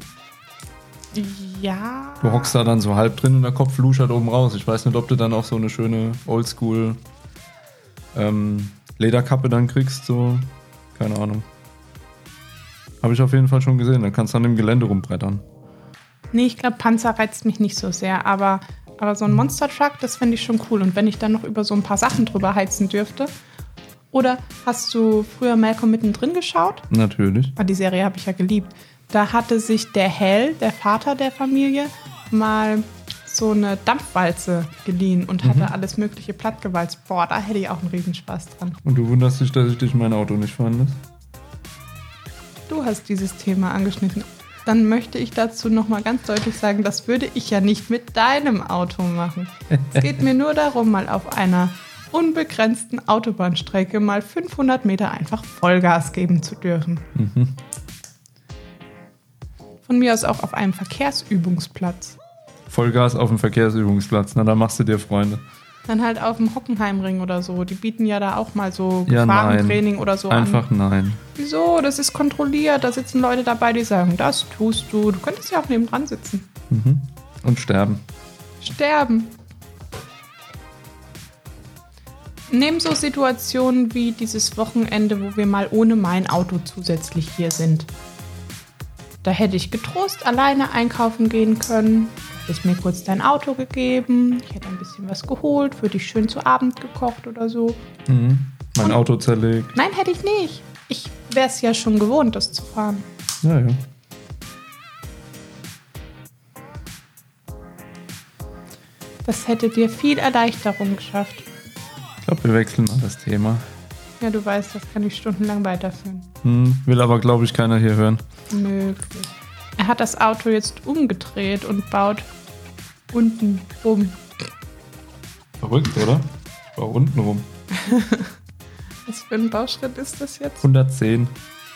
Ja. Du hockst da dann so halb drin und der Kopf luschert oben raus. Ich weiß nicht, ob du dann auch so eine schöne Oldschool Lederkappe dann kriegst, so. Keine Ahnung. Habe ich auf jeden Fall schon gesehen. Da kannst du an dem Gelände rumbrettern. Nee, ich glaube, Panzer reizt mich nicht so sehr. Aber so ein Monster Truck, das fände ich schon cool. Und wenn ich dann noch über so ein paar Sachen drüber heizen dürfte. Oder hast du früher Malcolm mittendrin geschaut? Natürlich. Die Serie habe ich ja geliebt. Da hatte sich der Hal, der Vater der Familie, mal so eine Dampfwalze geliehen und hatte alles mögliche plattgewalzt. Boah, da hätte ich auch einen Riesenspaß dran. Und du wunderst dich, dass ich dich in mein Auto nicht fahren lasse? Du hast dieses Thema angeschnitten. Dann möchte ich dazu nochmal ganz deutlich sagen, das würde ich ja nicht mit deinem Auto machen. Es geht mir nur darum, mal auf einer unbegrenzten Autobahnstrecke mal 500 Meter einfach Vollgas geben zu dürfen. Von mir aus auch auf einem Verkehrsübungsplatz. Vollgas auf dem Verkehrsübungsplatz. Na, da machst du dir Freunde. Dann halt auf dem Hockenheimring oder so. Die bieten ja da auch mal so Ja, Gefahrentraining oder so Einfach an. nein. Wieso? Das ist kontrolliert. Da sitzen Leute dabei, die sagen, das tust du. Du könntest ja auch nebendran sitzen. Und sterben. Sterben. Neben so Situationen wie dieses Wochenende, wo wir mal ohne mein Auto zusätzlich hier sind. Da hätte ich getrost alleine einkaufen gehen können. hättest mir kurz dein Auto gegeben, ich hätte ein bisschen was geholt, für dich schön zu Abend gekocht oder so. Mein Auto zerlegt. Nein, hätte ich nicht. Ich wäre es ja schon gewohnt, das zu fahren. Ja. Das hätte dir viel Erleichterung geschafft. Ich glaube, wir wechseln mal das Thema. Ja, du weißt, das kann ich stundenlang weiterführen. Will aber, glaube ich, keiner hier hören. Möglich. Er hat das Auto jetzt umgedreht und baut unten rum. Verrückt, oder? Ich baue unten rum. Was für ein Bauschritt ist das jetzt? 110.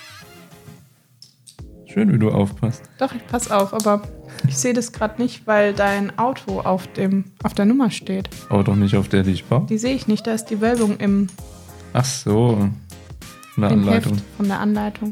Schön, wie du aufpasst. Doch, ich pass auf, aber ich sehe das gerade nicht, weil dein Auto auf der Nummer steht. Aber doch nicht auf der, die ich baue. Die sehe ich nicht, da ist die Wölbung im Ach so. Von der Anleitung. Heft von der Anleitung.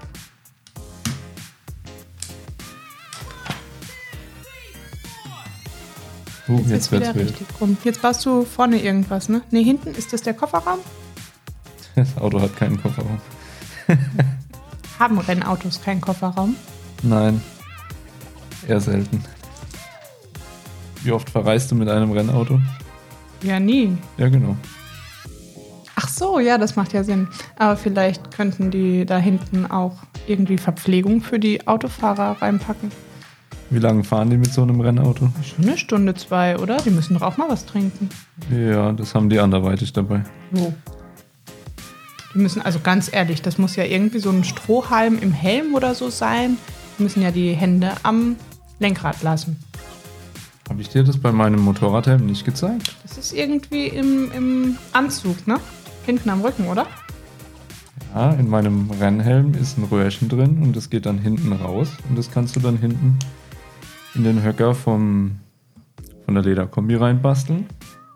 Jetzt wird's wild. Richtig rum. Jetzt baust du vorne irgendwas, ne? Ne, hinten ist das der Kofferraum? Das Auto hat keinen Kofferraum. Haben Rennautos keinen Kofferraum? Nein. Eher selten. Wie oft verreist du mit einem Rennauto? Ja, nie. Ja, genau. Ach so, ja, das macht ja Sinn. Aber vielleicht könnten die da hinten auch irgendwie Verpflegung für die Autofahrer reinpacken. Wie lange fahren die mit so einem Rennauto? Schon eine Stunde, 2, oder? Die müssen doch auch mal was trinken. Ja, das haben die anderweitig dabei. Wo? Die müssen, also ganz ehrlich, das muss ja irgendwie so ein Strohhalm im Helm oder so sein. Die müssen ja die Hände am Lenkrad lassen. Habe ich dir das bei meinem Motorradhelm nicht gezeigt? Das ist irgendwie im Anzug, ne? Hinten am Rücken, oder? Ja, in meinem Rennhelm ist ein Röhrchen drin und das geht dann hinten raus. Und das kannst du dann hinten in den Höcker von der Lederkombi reinbasteln.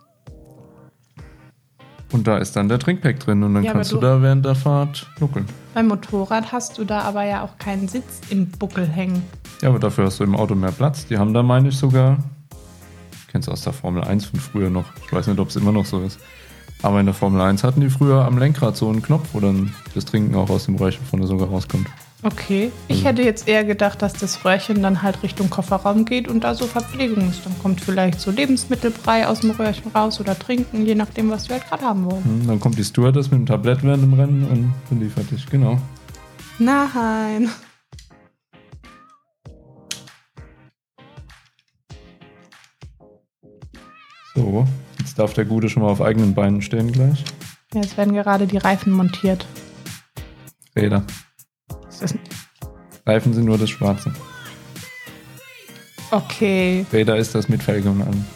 Und da ist dann der Trinkpack drin und dann Ja, kannst du da während der Fahrt nuckeln. Beim Motorrad hast du da aber ja auch keinen Sitz im Buckel hängen. Ja, aber dafür hast du im Auto mehr Platz. Die haben da, meine ich, sogar, ich kenne es aus der Formel 1 von früher noch. Ich weiß nicht, ob es immer noch so ist. Aber in der Formel 1 hatten die früher am Lenkrad so einen Knopf, wo dann das Trinken auch aus dem Röhrchen von der sogar rauskommt. Okay. Ich hätte jetzt eher gedacht, dass das Röhrchen dann halt Richtung Kofferraum geht und da so Verpflegung ist. Dann kommt vielleicht so Lebensmittelbrei aus dem Röhrchen raus oder trinken, je nachdem, was wir halt gerade haben wollen. Dann kommt die Stewardess mit dem Tablett während dem Rennen und beliefert dich, genau. Nein. So, jetzt darf der Gute schon mal auf eigenen Beinen stehen gleich. Ja, es werden gerade die Reifen montiert. Räder. Ist das Reifen sind nur das Schwarze. okay. Räder ist das mit Felge und allem.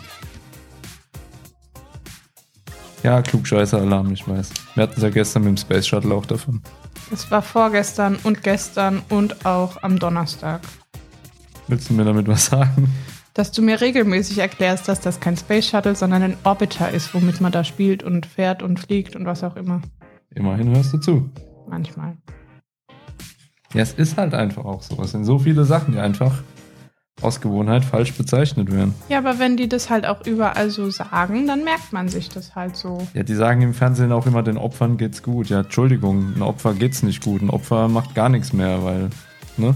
Ja, Klugscheißer-Alarm, ich weiß. Wir hatten es ja gestern mit dem Space Shuttle auch davon. Es war vorgestern und gestern und auch am Donnerstag. Willst du mir damit was sagen? Dass du mir regelmäßig erklärst, dass das kein Space Shuttle, sondern ein Orbiter ist, womit man da spielt und fährt und fliegt und was auch immer. Immerhin hörst du zu. Manchmal. Ja, es ist halt einfach auch so. Es sind so viele Sachen, die einfach aus Gewohnheit falsch bezeichnet werden. Ja, aber wenn die das halt auch überall so sagen, dann merkt man sich das halt so. Ja, die sagen im Fernsehen auch immer, den Opfern geht's gut. Ja, Entschuldigung, ein Opfer geht's nicht gut. Ein Opfer macht gar nichts mehr, weil, ne?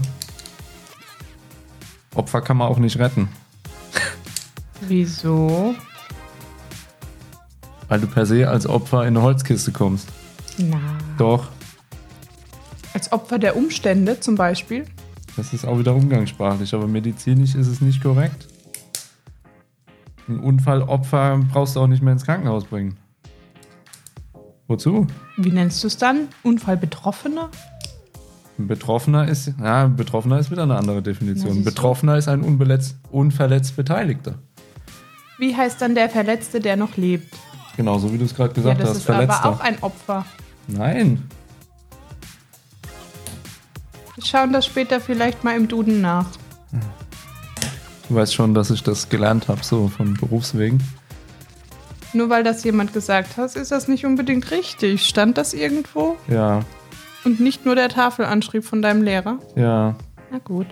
Opfer kann man auch nicht retten. Wieso? Weil du per se als Opfer in eine Holzkiste kommst. Na. Doch, Als Opfer der Umstände zum Beispiel. das ist auch wieder umgangssprachlich, aber medizinisch ist es nicht korrekt. Ein Unfallopfer brauchst du auch nicht mehr ins Krankenhaus bringen. Wozu? Wie nennst du es dann? Unfallbetroffene? Ein Betroffener ist wieder eine andere Ja, Definition. siehst du. Betroffener ist ein unverletzt Beteiligter. Wie heißt dann der Verletzte, der noch lebt? Genauso wie du es gerade gesagt ja, das hast, ist Verletzter. aber auch ein Opfer. Nein, Wir schauen das später vielleicht mal im Duden nach. du weißt schon, dass ich das gelernt habe, so von Berufswegen. Nur weil das jemand gesagt hat, ist das nicht unbedingt richtig. Stand das irgendwo? Ja, Und nicht nur der Tafelanschrieb von deinem Lehrer? ja. Na gut.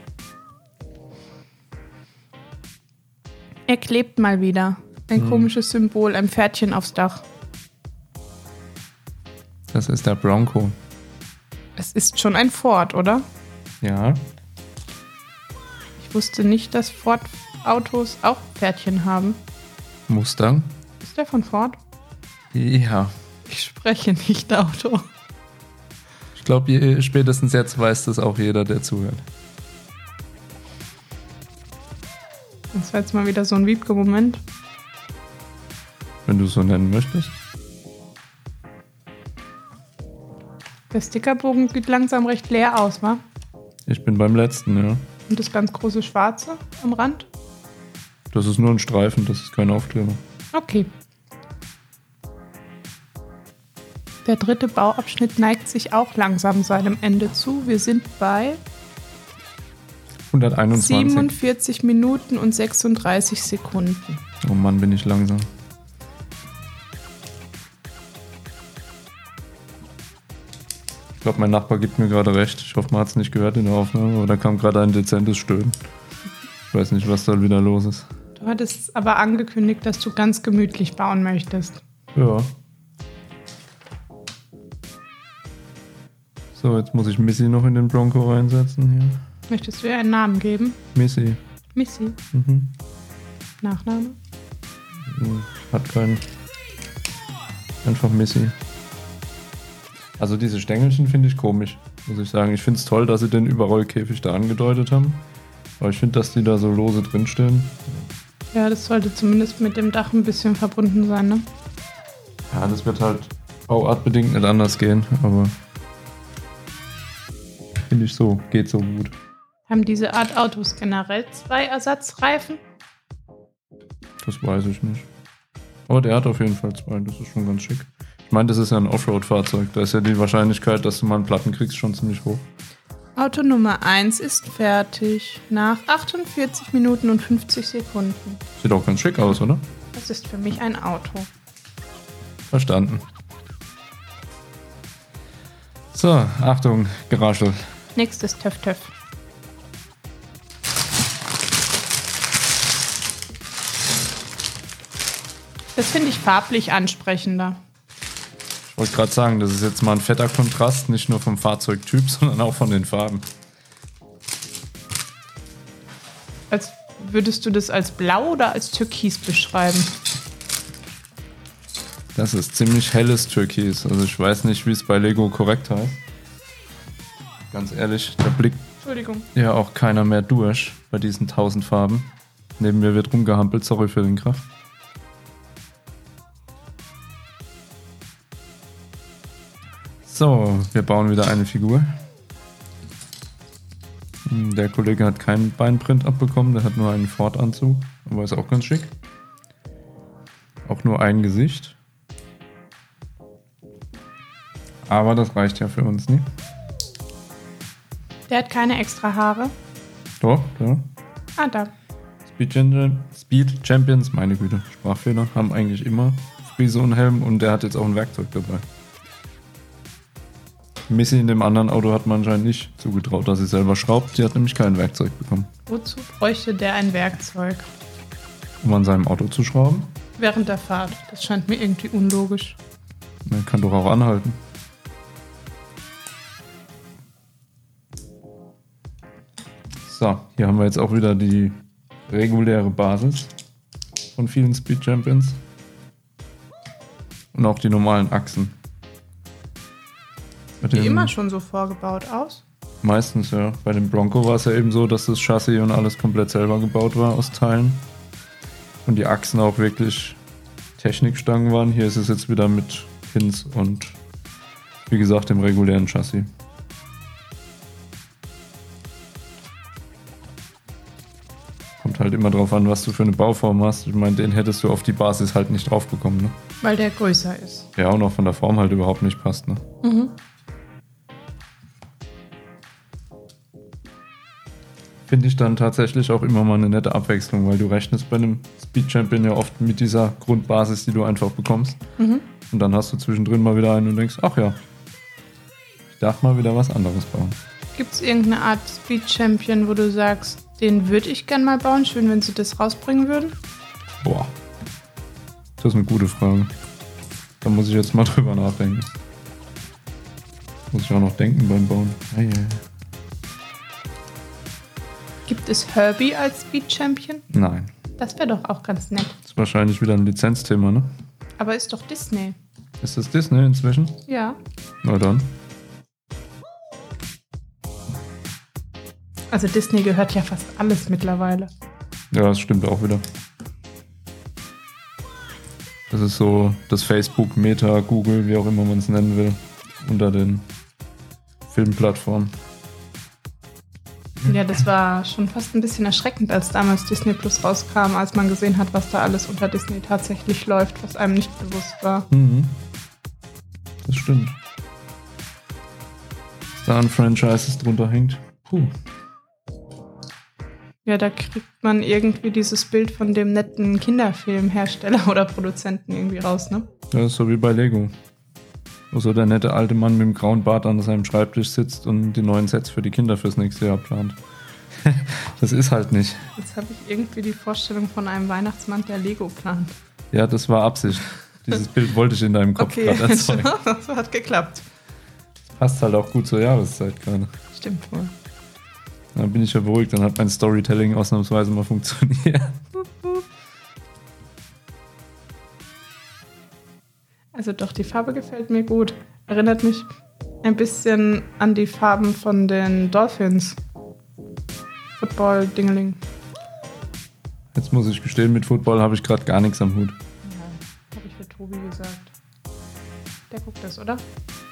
Er klebt mal wieder. Ein komisches Symbol, ein Pferdchen aufs Dach. Das ist der Bronco. Es ist schon ein Ford, oder? Ja, Ich wusste nicht, dass Ford Autos auch Pferdchen haben? Mustang? Ist der von Ford? Ja. Ich spreche nicht Auto. Ich glaube, spätestens jetzt weiß das auch jeder, der zuhört. Das war jetzt mal wieder so ein Wiebke-Moment. Wenn du es so nennen möchtest. Der Stickerbogen sieht langsam recht leer aus, wa? Ich bin beim letzten, ja. Und das ganz große Schwarze am Rand? Das ist nur ein Streifen, das ist kein Aufkleber. Okay. Der dritte Bauabschnitt neigt sich auch langsam seinem Ende zu. Wir sind bei 121. 47 Minuten und 36 Sekunden. Oh Mann, bin ich langsam. Ich glaube, mein Nachbar gibt mir gerade recht. Ich hoffe, man hat es nicht gehört in der Aufnahme, aber da kam gerade ein dezentes Stöhnen. Ich weiß nicht, was da wieder los ist. Du hattest aber angekündigt, dass du ganz gemütlich bauen möchtest. Ja. So, jetzt muss ich Missy noch in den Bronco reinsetzen hier. Möchtest du ihr einen Namen geben? Missy. Missy. Mhm. Nachname? Hat keinen. Einfach Missy. Also diese Stängelchen finde ich komisch, muss ich sagen. Ich finde es toll, dass sie den Überrollkäfig da angedeutet haben. Aber ich finde, dass die da so lose drinstehen. Ja, das sollte zumindest mit dem Dach ein bisschen verbunden sein, ne? Ja, das wird halt bauartbedingt nicht anders gehen, aber finde ich so, geht so gut. Haben diese Art Autos generell 2 Ersatzreifen? Das weiß ich nicht. Aber der hat auf jeden Fall 2, das ist schon ganz schick. Ich meine, das ist ja ein Offroad-Fahrzeug, da ist ja die Wahrscheinlichkeit, dass du mal einen Platten kriegst, schon ziemlich hoch. Auto Nummer 1 ist fertig. Nach 48 Minuten und 50 Sekunden. Sieht auch ganz schick aus, oder? Das ist für mich ein Auto. Verstanden. So, Achtung, Geraschel. Nächstes Töff Töff. Das finde ich farblich ansprechender. Ich wollte gerade sagen, das ist jetzt mal ein fetter Kontrast, nicht nur vom Fahrzeugtyp, sondern auch von den Farben. Als würdest du das als blau oder als türkis beschreiben? Das ist ziemlich helles Türkis. Also ich weiß nicht, wie es bei Lego korrekt heißt. Ganz ehrlich, da blickt Entschuldigung. ja auch keiner mehr durch bei diesen 1000 Farben. Neben mir wird rumgehampelt, sorry für den Krach. So, wir bauen wieder eine Figur. Der Kollege hat keinen Beinprint abbekommen, der hat nur einen Ford-Anzug, aber ist auch ganz schick. Auch nur ein Gesicht. Aber das reicht ja für uns nicht. Der hat keine extra Haare. Doch, ja. Ah, da. Speed Champions, meine Güte, Sprachfehler, haben eigentlich immer Frise und Helm und der hat jetzt auch ein Werkzeug dabei. Missy in dem anderen Auto hat man anscheinend nicht zugetraut, dass sie selber schraubt. Sie hat nämlich kein Werkzeug bekommen. Wozu bräuchte der ein Werkzeug? Um an seinem Auto zu schrauben? Während der Fahrt. Das scheint mir irgendwie unlogisch. Man kann doch auch anhalten. So, hier haben wir jetzt auch wieder die reguläre Basis von vielen Speed Champions. Und auch die normalen Achsen. Sieht die immer schon so vorgebaut aus? Meistens, ja. Bei dem Bronco war es ja eben so, dass das Chassis und alles komplett selber gebaut war aus Teilen. Und die Achsen auch wirklich Technikstangen waren. Hier ist es jetzt wieder mit Pins und, wie gesagt, dem regulären Chassis. Kommt halt immer drauf an, was du für eine Bauform hast. Ich meine, den hättest du auf die Basis halt nicht drauf bekommen, ne? Weil der größer ist. Ja, und auch von der Form halt überhaupt nicht passt, ne? Mhm. Finde ich dann tatsächlich auch immer mal eine nette Abwechslung, weil du rechnest bei einem Speed Champion ja oft mit dieser Grundbasis, die du einfach bekommst. Mhm. Und dann hast du zwischendrin mal wieder einen und denkst, ach ja, ich darf mal wieder was anderes bauen. Gibt es irgendeine Art Speed Champion, wo du sagst, den würde ich gern mal bauen? Schön, wenn sie das rausbringen würden. Boah, das ist eine gute Frage. Da muss ich jetzt mal drüber nachdenken. Muss ich auch noch denken beim Bauen. Gibt es Herbie als Speed Champion? Nein. Das wäre doch auch ganz nett. Das ist wahrscheinlich wieder ein Lizenzthema, ne? Aber ist doch Disney. Ist das Disney inzwischen? Ja. Na dann. Also Disney gehört ja fast alles mittlerweile. Ja, das stimmt auch wieder. Das ist so das Facebook, Meta, Google, wie auch immer man es nennen will, unter den Filmplattformen. Ja, das war schon fast ein bisschen erschreckend, als damals Disney Plus rauskam, als man gesehen hat, was da alles unter Disney tatsächlich läuft, was einem nicht bewusst war. Mhm. Das stimmt. Was da an Franchises drunter hängt. Puh. Ja, da kriegt man irgendwie dieses Bild von dem netten Kinderfilmhersteller oder Produzenten irgendwie raus, ne? Ja, ist so wie bei Lego. Wo so der nette alte Mann mit dem grauen Bart an seinem Schreibtisch sitzt und die neuen Sets für die Kinder fürs nächste Jahr plant. Das ist halt nicht. Jetzt habe ich irgendwie die Vorstellung von einem Weihnachtsmann, der Lego plant. Ja, das war Absicht. Dieses Bild wollte ich in deinem Kopf gerade erzeugen. Das hat geklappt. Passt halt auch gut zur Jahreszeit gerade. Stimmt wohl. Dann bin ich ja beruhigt, dann hat mein Storytelling ausnahmsweise mal funktioniert. Also doch, die Farbe gefällt mir gut. Erinnert mich ein bisschen an die Farben von den Dolphins. Football-Dingeling. Jetzt muss ich gestehen, mit Football habe ich gerade gar nichts am Hut. Ja, habe ich für Tobi gesagt. Der guckt das, oder?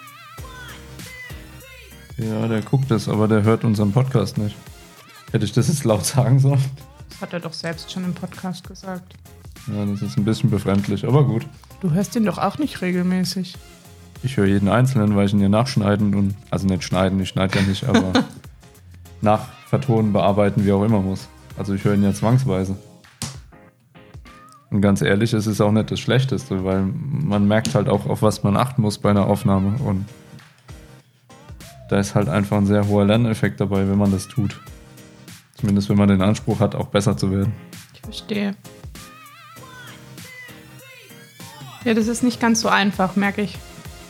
Ja, der guckt das, aber der hört unseren Podcast nicht. Hätte ich das jetzt laut sagen sollen? Das hat er doch selbst schon im Podcast gesagt. Ja, das ist ein bisschen befremdlich, aber gut. Du hörst ihn doch auch nicht regelmäßig. Ich höre jeden Einzelnen, weil ich ihn ja nachschneiden und, also nicht schneiden, ich schneide ja nicht, aber nachvertonen, bearbeiten, wie auch immer muss. Also ich höre ihn ja zwangsweise. Und ganz ehrlich, es ist auch nicht das Schlechteste, weil man merkt halt auch, auf was man achten muss bei einer Aufnahme und da ist halt einfach ein sehr hoher Lerneffekt dabei, wenn man das tut. Zumindest wenn man den Anspruch hat, auch besser zu werden. Ich verstehe. Ja, das ist nicht ganz so einfach, merke ich.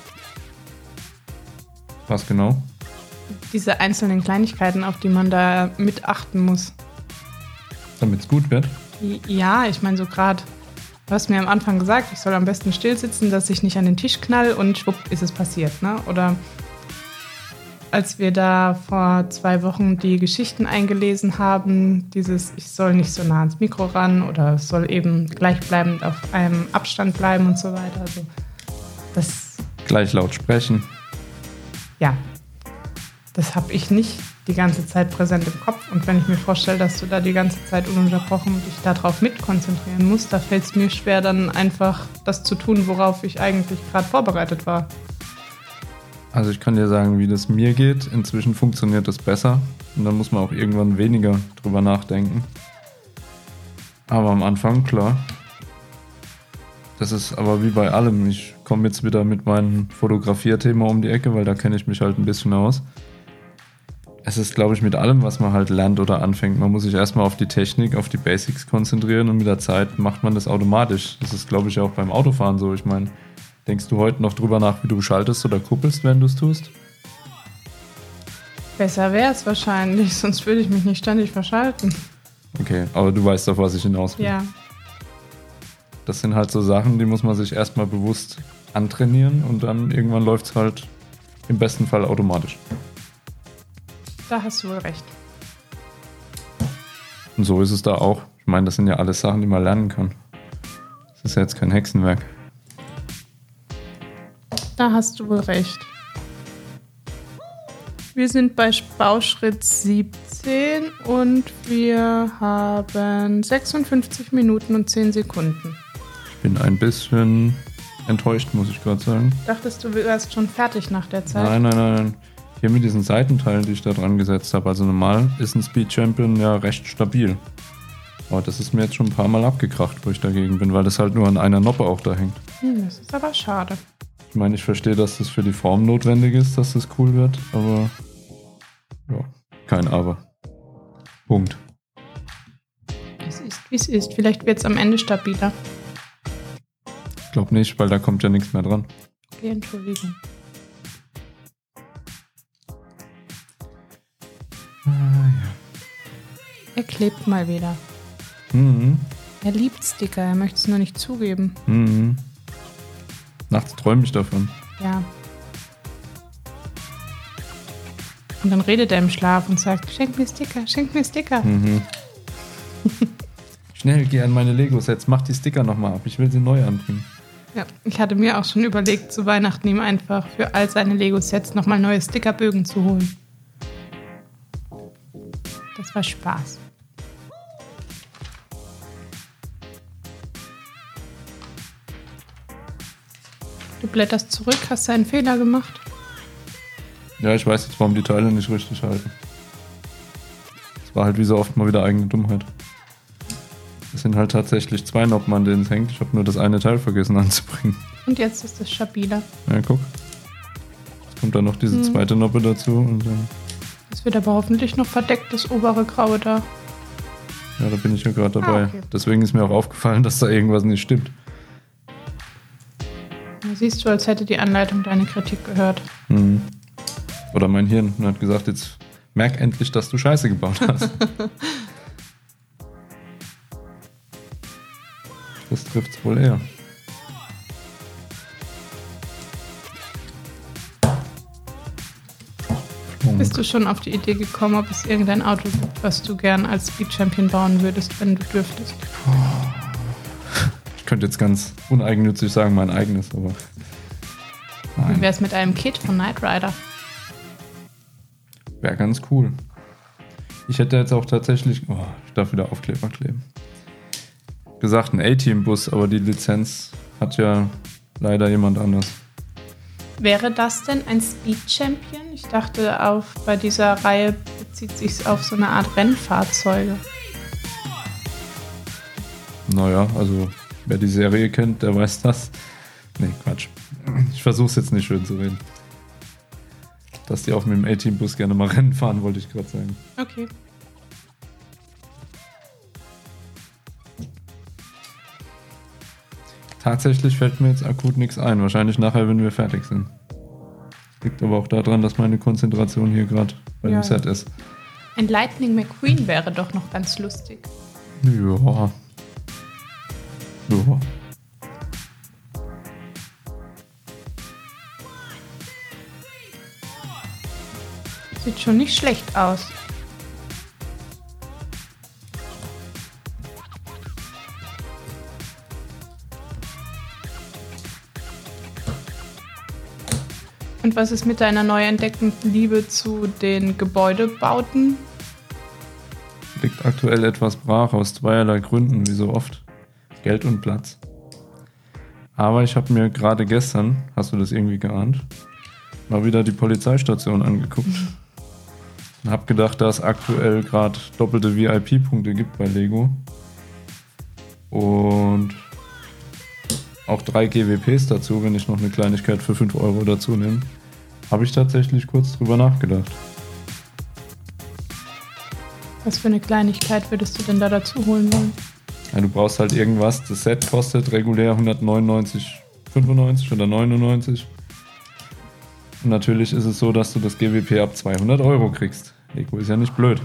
Was genau? Diese einzelnen Kleinigkeiten, auf die man da mit achten muss. Damit es gut wird? Ja, ich meine so gerade, du hast mir am Anfang gesagt, ich soll am besten still sitzen, dass ich nicht an den Tisch knall und schwupp ist es passiert, ne? Oder als wir da vor 2 Wochen die Geschichten eingelesen haben, dieses, ich soll nicht so nah ans Mikro ran oder soll eben gleichbleibend auf einem Abstand bleiben und so weiter. Also das... Gleich laut sprechen. Ja, das habe ich nicht die ganze Zeit präsent im Kopf. Und wenn ich mir vorstelle, dass du da die ganze Zeit ununterbrochen dich darauf mit konzentrieren musst, da fällt es mir schwer, dann einfach das zu tun, worauf ich eigentlich gerade vorbereitet war. Also ich kann dir sagen, wie das mir geht. Inzwischen funktioniert das besser und dann muss man auch irgendwann weniger drüber nachdenken. Aber am Anfang, klar. Das ist aber wie bei allem. Ich komme jetzt wieder mit meinem Fotografierthema um die Ecke, weil da kenne ich mich halt ein bisschen aus. Es ist, glaube ich, mit allem, was man halt lernt oder anfängt. Man muss sich erstmal auf die Technik, auf die Basics konzentrieren und mit der Zeit macht man das automatisch. Das ist, glaube ich, auch beim Autofahren so. Ich meine, denkst du heute noch drüber nach, wie du schaltest oder kuppelst, wenn du es tust? Besser wäre es wahrscheinlich, sonst würde ich mich nicht ständig verschalten. Okay, aber du weißt auf was ich hinaus will. Ja. Das sind halt so Sachen, die muss man sich erstmal bewusst antrainieren und dann irgendwann läuft es halt im besten Fall automatisch. Da hast du wohl recht. Und so ist es da auch. Ich meine, das sind ja alles Sachen, die man lernen kann. Das ist ja jetzt kein Hexenwerk. Da hast du wohl recht. Wir sind bei Bauschritt 17 und wir haben 56 Minuten und 10 Sekunden. Ich bin ein bisschen enttäuscht, muss ich gerade sagen. Dachtest du, wärst schon fertig nach der Zeit? Nein. Hier mit diesen Seitenteilen, die ich da dran gesetzt habe. Also normal ist ein Speed Champion ja recht stabil. Aber das ist mir jetzt schon ein paar Mal abgekracht, wo ich dagegen bin, weil das halt nur an einer Noppe auch da hängt. Das ist aber schade. Ich meine, ich verstehe, dass das für die Form notwendig ist, dass das cool wird, aber ja, kein Aber. Punkt. Es ist, wie es ist. Vielleicht wird es am Ende stabiler. Ich glaube nicht, weil da kommt ja nichts mehr dran. Okay, Entschuldigung. Er klebt mal wieder. Mhm. Er liebt Sticker, er möchte es nur nicht zugeben. Mhm. Nachts träume ich davon. Ja. Und dann redet er im Schlaf und sagt, schenk mir Sticker, schenk mir Sticker. Mhm. Schnell, geh an meine Lego-Sets, mach die Sticker nochmal ab, ich will sie neu anbringen. Ja, ich hatte mir auch schon überlegt, zu Weihnachten ihm einfach für all seine Lego-Sets nochmal neue Stickerbögen zu holen. Das war Spaß. Du blätterst zurück, hast du einen Fehler gemacht? Ja, ich weiß jetzt, warum die Teile nicht richtig halten. Es war halt wie so oft mal wieder eigene Dummheit. Es sind halt tatsächlich 2 Noppen, an denen es hängt. Ich habe nur das eine Teil vergessen anzubringen. Und jetzt ist es stabiler. Ja, guck. Jetzt kommt dann noch diese zweite Noppe dazu und dann... Es wird aber hoffentlich noch verdeckt, das obere Graue da. Ja, da bin ich ja gerade dabei. Okay. Deswegen ist mir auch aufgefallen, dass da irgendwas nicht stimmt. Da siehst du, als hätte die Anleitung deine Kritik gehört. Mhm. Oder mein Hirn und hat gesagt, jetzt merk endlich, dass du Scheiße gebaut hast. Das trifft's wohl eher. Bist du schon auf die Idee gekommen, ob es irgendein Auto gibt, was du gern als Speed Champion bauen würdest, wenn du dürftest? Ich könnte jetzt ganz uneigennützig sagen, mein eigenes, aber Wie nein, wär's mit einem Kit von Knight Rider? wäre ganz cool. Ich hätte jetzt auch tatsächlich, ich darf wieder Aufkleber kleben, gesagt, ein A-Team-Bus, aber die Lizenz hat ja leider jemand anders. Wäre das denn ein Speed Champion? Ich dachte, bei dieser Reihe bezieht sich auf so eine Art Rennfahrzeuge. Naja, also wer die Serie kennt, der weiß das. Nee, Quatsch. Ich versuch's jetzt nicht schön zu reden. Dass die auch mit dem A-Team-Bus gerne mal Rennen fahren, wollte ich gerade sagen. Okay. Tatsächlich fällt mir jetzt akut nichts ein. Wahrscheinlich nachher, wenn wir fertig sind. Liegt aber auch daran, dass meine Konzentration hier gerade bei dem Set ist. Ein Lightning McQueen wäre doch noch ganz lustig. Ja. Ja. Sieht schon nicht schlecht aus. Und was ist mit deiner neu entdeckten Liebe zu den Gebäudebauten? Liegt aktuell etwas brach aus zweierlei Gründen, wie so oft. Geld und Platz. Aber ich habe mir gerade gestern, hast du das irgendwie geahnt, mal wieder die Polizeistation angeguckt. Und habe gedacht, dass es aktuell gerade doppelte VIP-Punkte gibt bei Lego. Und auch 3 GWPs dazu, wenn ich noch eine Kleinigkeit für 5 Euro dazu nehme. Habe ich tatsächlich kurz drüber nachgedacht. Was für eine Kleinigkeit würdest du denn da dazu holen wollen? Ja, du brauchst halt irgendwas. Das Set kostet regulär 199,95 oder 99. Und natürlich ist es so, dass du das GWP ab 200 Euro kriegst. Lego ist ja nicht blöd.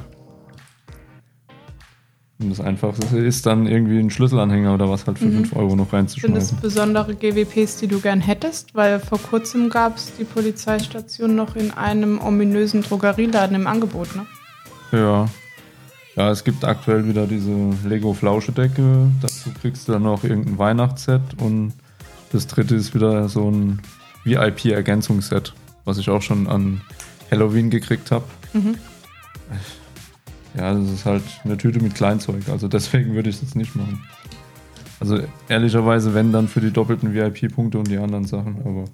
Und das Einfachste ist dann irgendwie ein Schlüsselanhänger oder was halt für 5 Euro noch Sind reinzuschmeißen. es besondere GWPs, die du gern hättest? Weil vor kurzem gab es die Polizeistation noch in einem ominösen Drogerieladen im Angebot, ne? Ja. Ja, es gibt aktuell wieder diese Lego-Flauschedecke. Dazu kriegst du dann noch irgendein Weihnachtsset. Und das dritte ist wieder so ein VIP-Ergänzungsset, was ich auch schon an Halloween gekriegt habe. Mhm. Ja, das ist halt eine Tüte mit Kleinzeug. Also deswegen würde ich es jetzt nicht machen. Also ehrlicherweise, wenn, dann für die doppelten VIP-Punkte und die anderen Sachen. Aber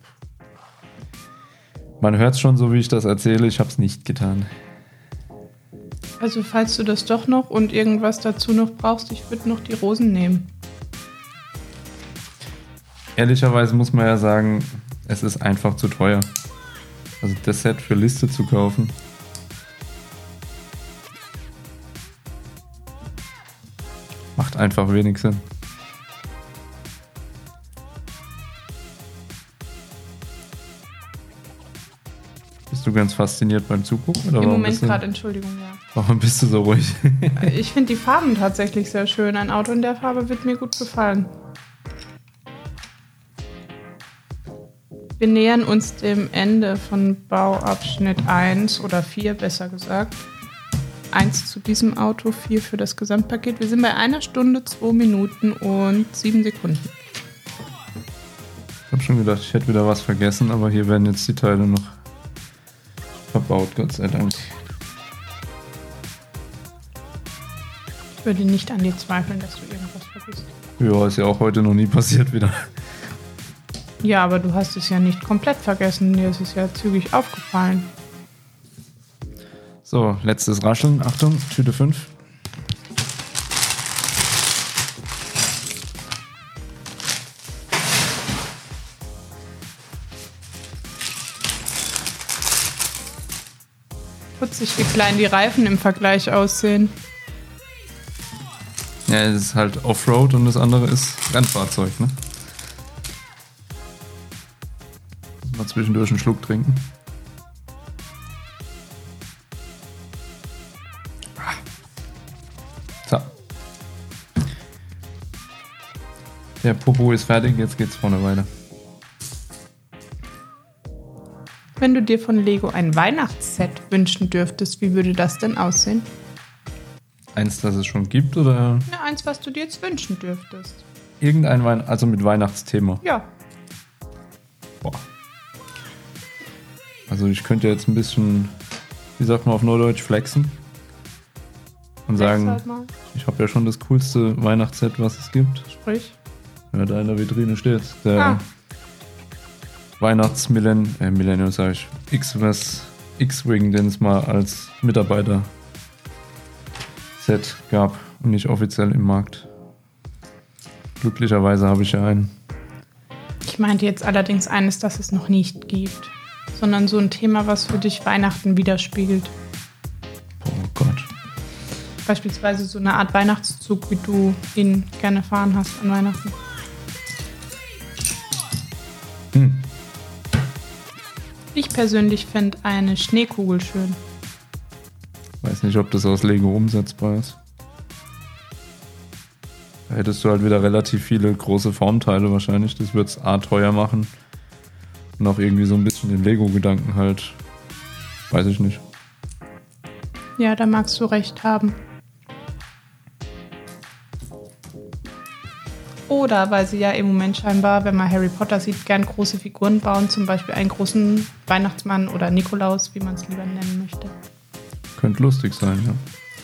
man hört es schon so, wie ich das erzähle. Ich habe es nicht getan. Also falls du das doch noch und irgendwas dazu noch brauchst, ich würde noch die Rosen nehmen. Ehrlicherweise muss man ja sagen, es ist einfach zu teuer. Also das Set für Liste zu kaufen. Macht einfach wenig Sinn. Bist du ganz fasziniert beim Zugucken? Oder Im Moment gerade, Entschuldigung, ja. Warum bist du so ruhig? Ich finde die Farben tatsächlich sehr schön. Ein Auto in der Farbe wird mir gut gefallen. Wir nähern uns dem Ende von Bauabschnitt 1 oder 4, besser gesagt. 1 zu diesem Auto, 4 für das Gesamtpaket. Wir sind bei 1 Stunde, 2 Minuten und 7 Sekunden. Ich habe schon gedacht, ich hätte wieder was vergessen, aber hier werden jetzt die Teile noch verbaut, Gott sei Dank. Ich würde nicht an dir zweifeln, dass du irgendwas vergisst. Ja, ist ja auch heute noch nie passiert wieder. Ja, aber du hast es ja nicht komplett vergessen. Dir ist es ja zügig aufgefallen. So, letztes Rascheln. Achtung, Tüte 5. Putzig, wie klein die Reifen im Vergleich aussehen. Ja, es ist halt Offroad und das andere ist Rennfahrzeug, ne? Mal zwischendurch einen Schluck trinken. So. Der Popo ist fertig, jetzt geht's vorne weiter. Wenn du dir von Lego ein Weihnachtsset wünschen dürftest, wie würde das denn aussehen? Eins, das es schon gibt, oder Ja, eins, was du dir jetzt wünschen dürftest. irgendein also mit Weihnachtsthema? Ja, Boah. Also ich könnte jetzt ein bisschen, wie sagt man auf Neudeutsch, flexen. Und sagen, halt mal. ich habe ja schon das coolste Weihnachtsset, was es gibt. Sprich. Ja, da in der Vitrine steht. Der Millennium, sage ich, X-Wing, den es mal als Mitarbeiter-Set gab und nicht offiziell im Markt. Glücklicherweise habe ich ja einen. Ich meinte jetzt allerdings eines, das es noch nicht gibt. Sondern so ein Thema, was für dich Weihnachten widerspiegelt. Oh Gott. Beispielsweise so eine Art Weihnachtszug, wie du ihn gerne fahren hast an Weihnachten. Ich persönlich fände eine Schneekugel schön. Weiß nicht, ob das aus Lego umsetzbar ist. Da hättest du halt wieder relativ viele große Formteile wahrscheinlich. Das wird es teuer machen. Und auch irgendwie so ein bisschen den Lego-Gedanken halt. Weiß ich nicht. Ja, da magst du recht haben. Oder weil sie ja im Moment scheinbar, wenn man Harry Potter sieht, gern große Figuren bauen. Zum Beispiel einen großen Weihnachtsmann oder Nikolaus, wie man es lieber nennen möchte. Könnte lustig sein, ja.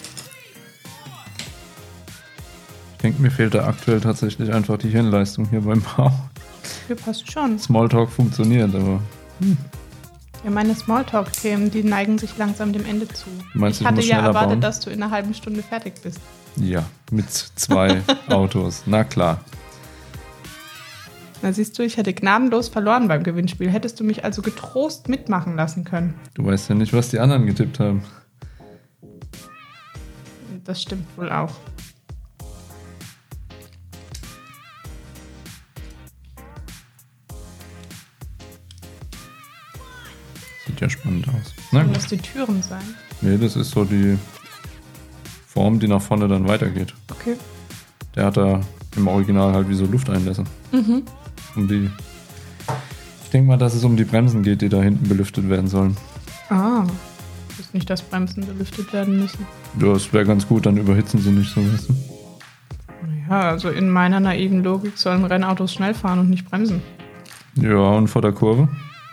Ich denke, mir fehlt da aktuell tatsächlich einfach die Hirnleistung hier beim Bau. Ja, passt schon. Smalltalk funktioniert, aber Ja, meine Smalltalk-Themen, die neigen sich langsam dem Ende zu. Meinst du, Ich hatte muss ja schneller erwartet, bauen? dass du in einer halben Stunde fertig bist. Ja, mit 2 Autos. Na klar. Na siehst du, ich hätte gnadenlos verloren beim Gewinnspiel. Hättest du mich also getrost mitmachen lassen können. Du weißt ja nicht, was die anderen getippt haben. Das stimmt wohl auch. Sieht ja spannend aus. Na Sollen gut. das die Türen sein? Nee, das ist so die Form, die nach vorne dann weitergeht. Okay. Der hat da im Original halt wie so Lufteinlässe. Ich denke mal, dass es um die Bremsen geht, die da hinten belüftet werden sollen. Ah. Ich wusste nicht, dass Bremsen belüftet werden müssen. Ja, das wäre ganz gut, dann überhitzen sie nicht so, weißt du. Ja, also in meiner naiven Logik sollen Rennautos schnell fahren und nicht bremsen. Ja, und vor der Kurve?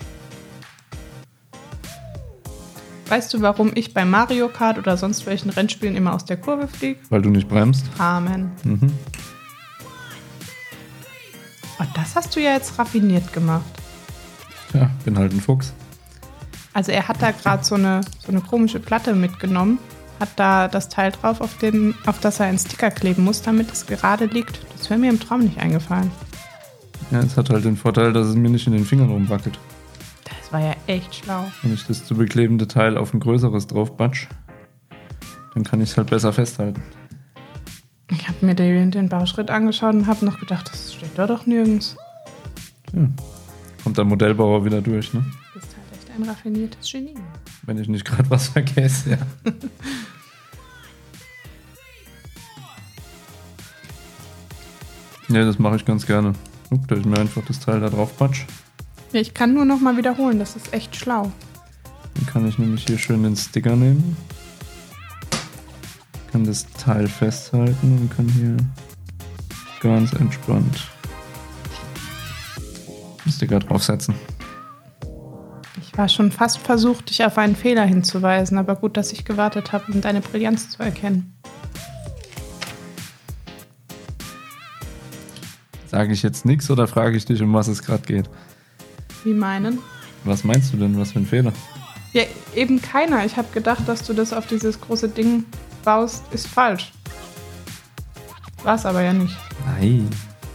Weißt du, warum ich bei Mario Kart oder sonst welchen Rennspielen immer aus der Kurve fliege? Weil du nicht bremst. Amen. Mhm. Oh, das hast du ja jetzt raffiniert gemacht. Ja, bin halt ein Fuchs. Also er hat da gerade so eine komische Platte mitgenommen, hat da das Teil drauf, auf das er einen Sticker kleben muss, damit es gerade liegt. Das wäre mir im Traum nicht eingefallen. Ja, es hat halt den Vorteil, dass es mir nicht in den Fingern rumwackelt. Das war ja echt schlau. Wenn ich das zu beklebende Teil auf ein größeres drauf batsch, dann kann ich es halt besser festhalten. Ich habe mir den Bauschritt angeschaut und habe noch gedacht, das steht da doch nirgends. Ja. Kommt der Modellbauer wieder durch, ne? Das ist halt echt ein raffiniertes Genie. Wenn ich nicht gerade was vergesse, ja. Ja, das mache ich ganz gerne. Dass ich mir einfach das Teil da drauf patsch. Ja, ich kann nur noch mal wiederholen, das ist echt schlau. Dann kann ich nämlich hier schön den Sticker nehmen. Kann das Teil festhalten und kann hier ganz entspannt den Sticker draufsetzen. Ich war schon fast versucht, dich auf einen Fehler hinzuweisen, aber gut, dass ich gewartet habe, um deine Brillanz zu erkennen. Sage ich jetzt nichts oder frage ich dich, um was es gerade geht? Wie meinen? Was meinst du denn? Was für ein Fehler? Ja, eben keiner. Ich habe gedacht, dass du das auf dieses große Ding baust, ist falsch. War es aber ja nicht. Nein.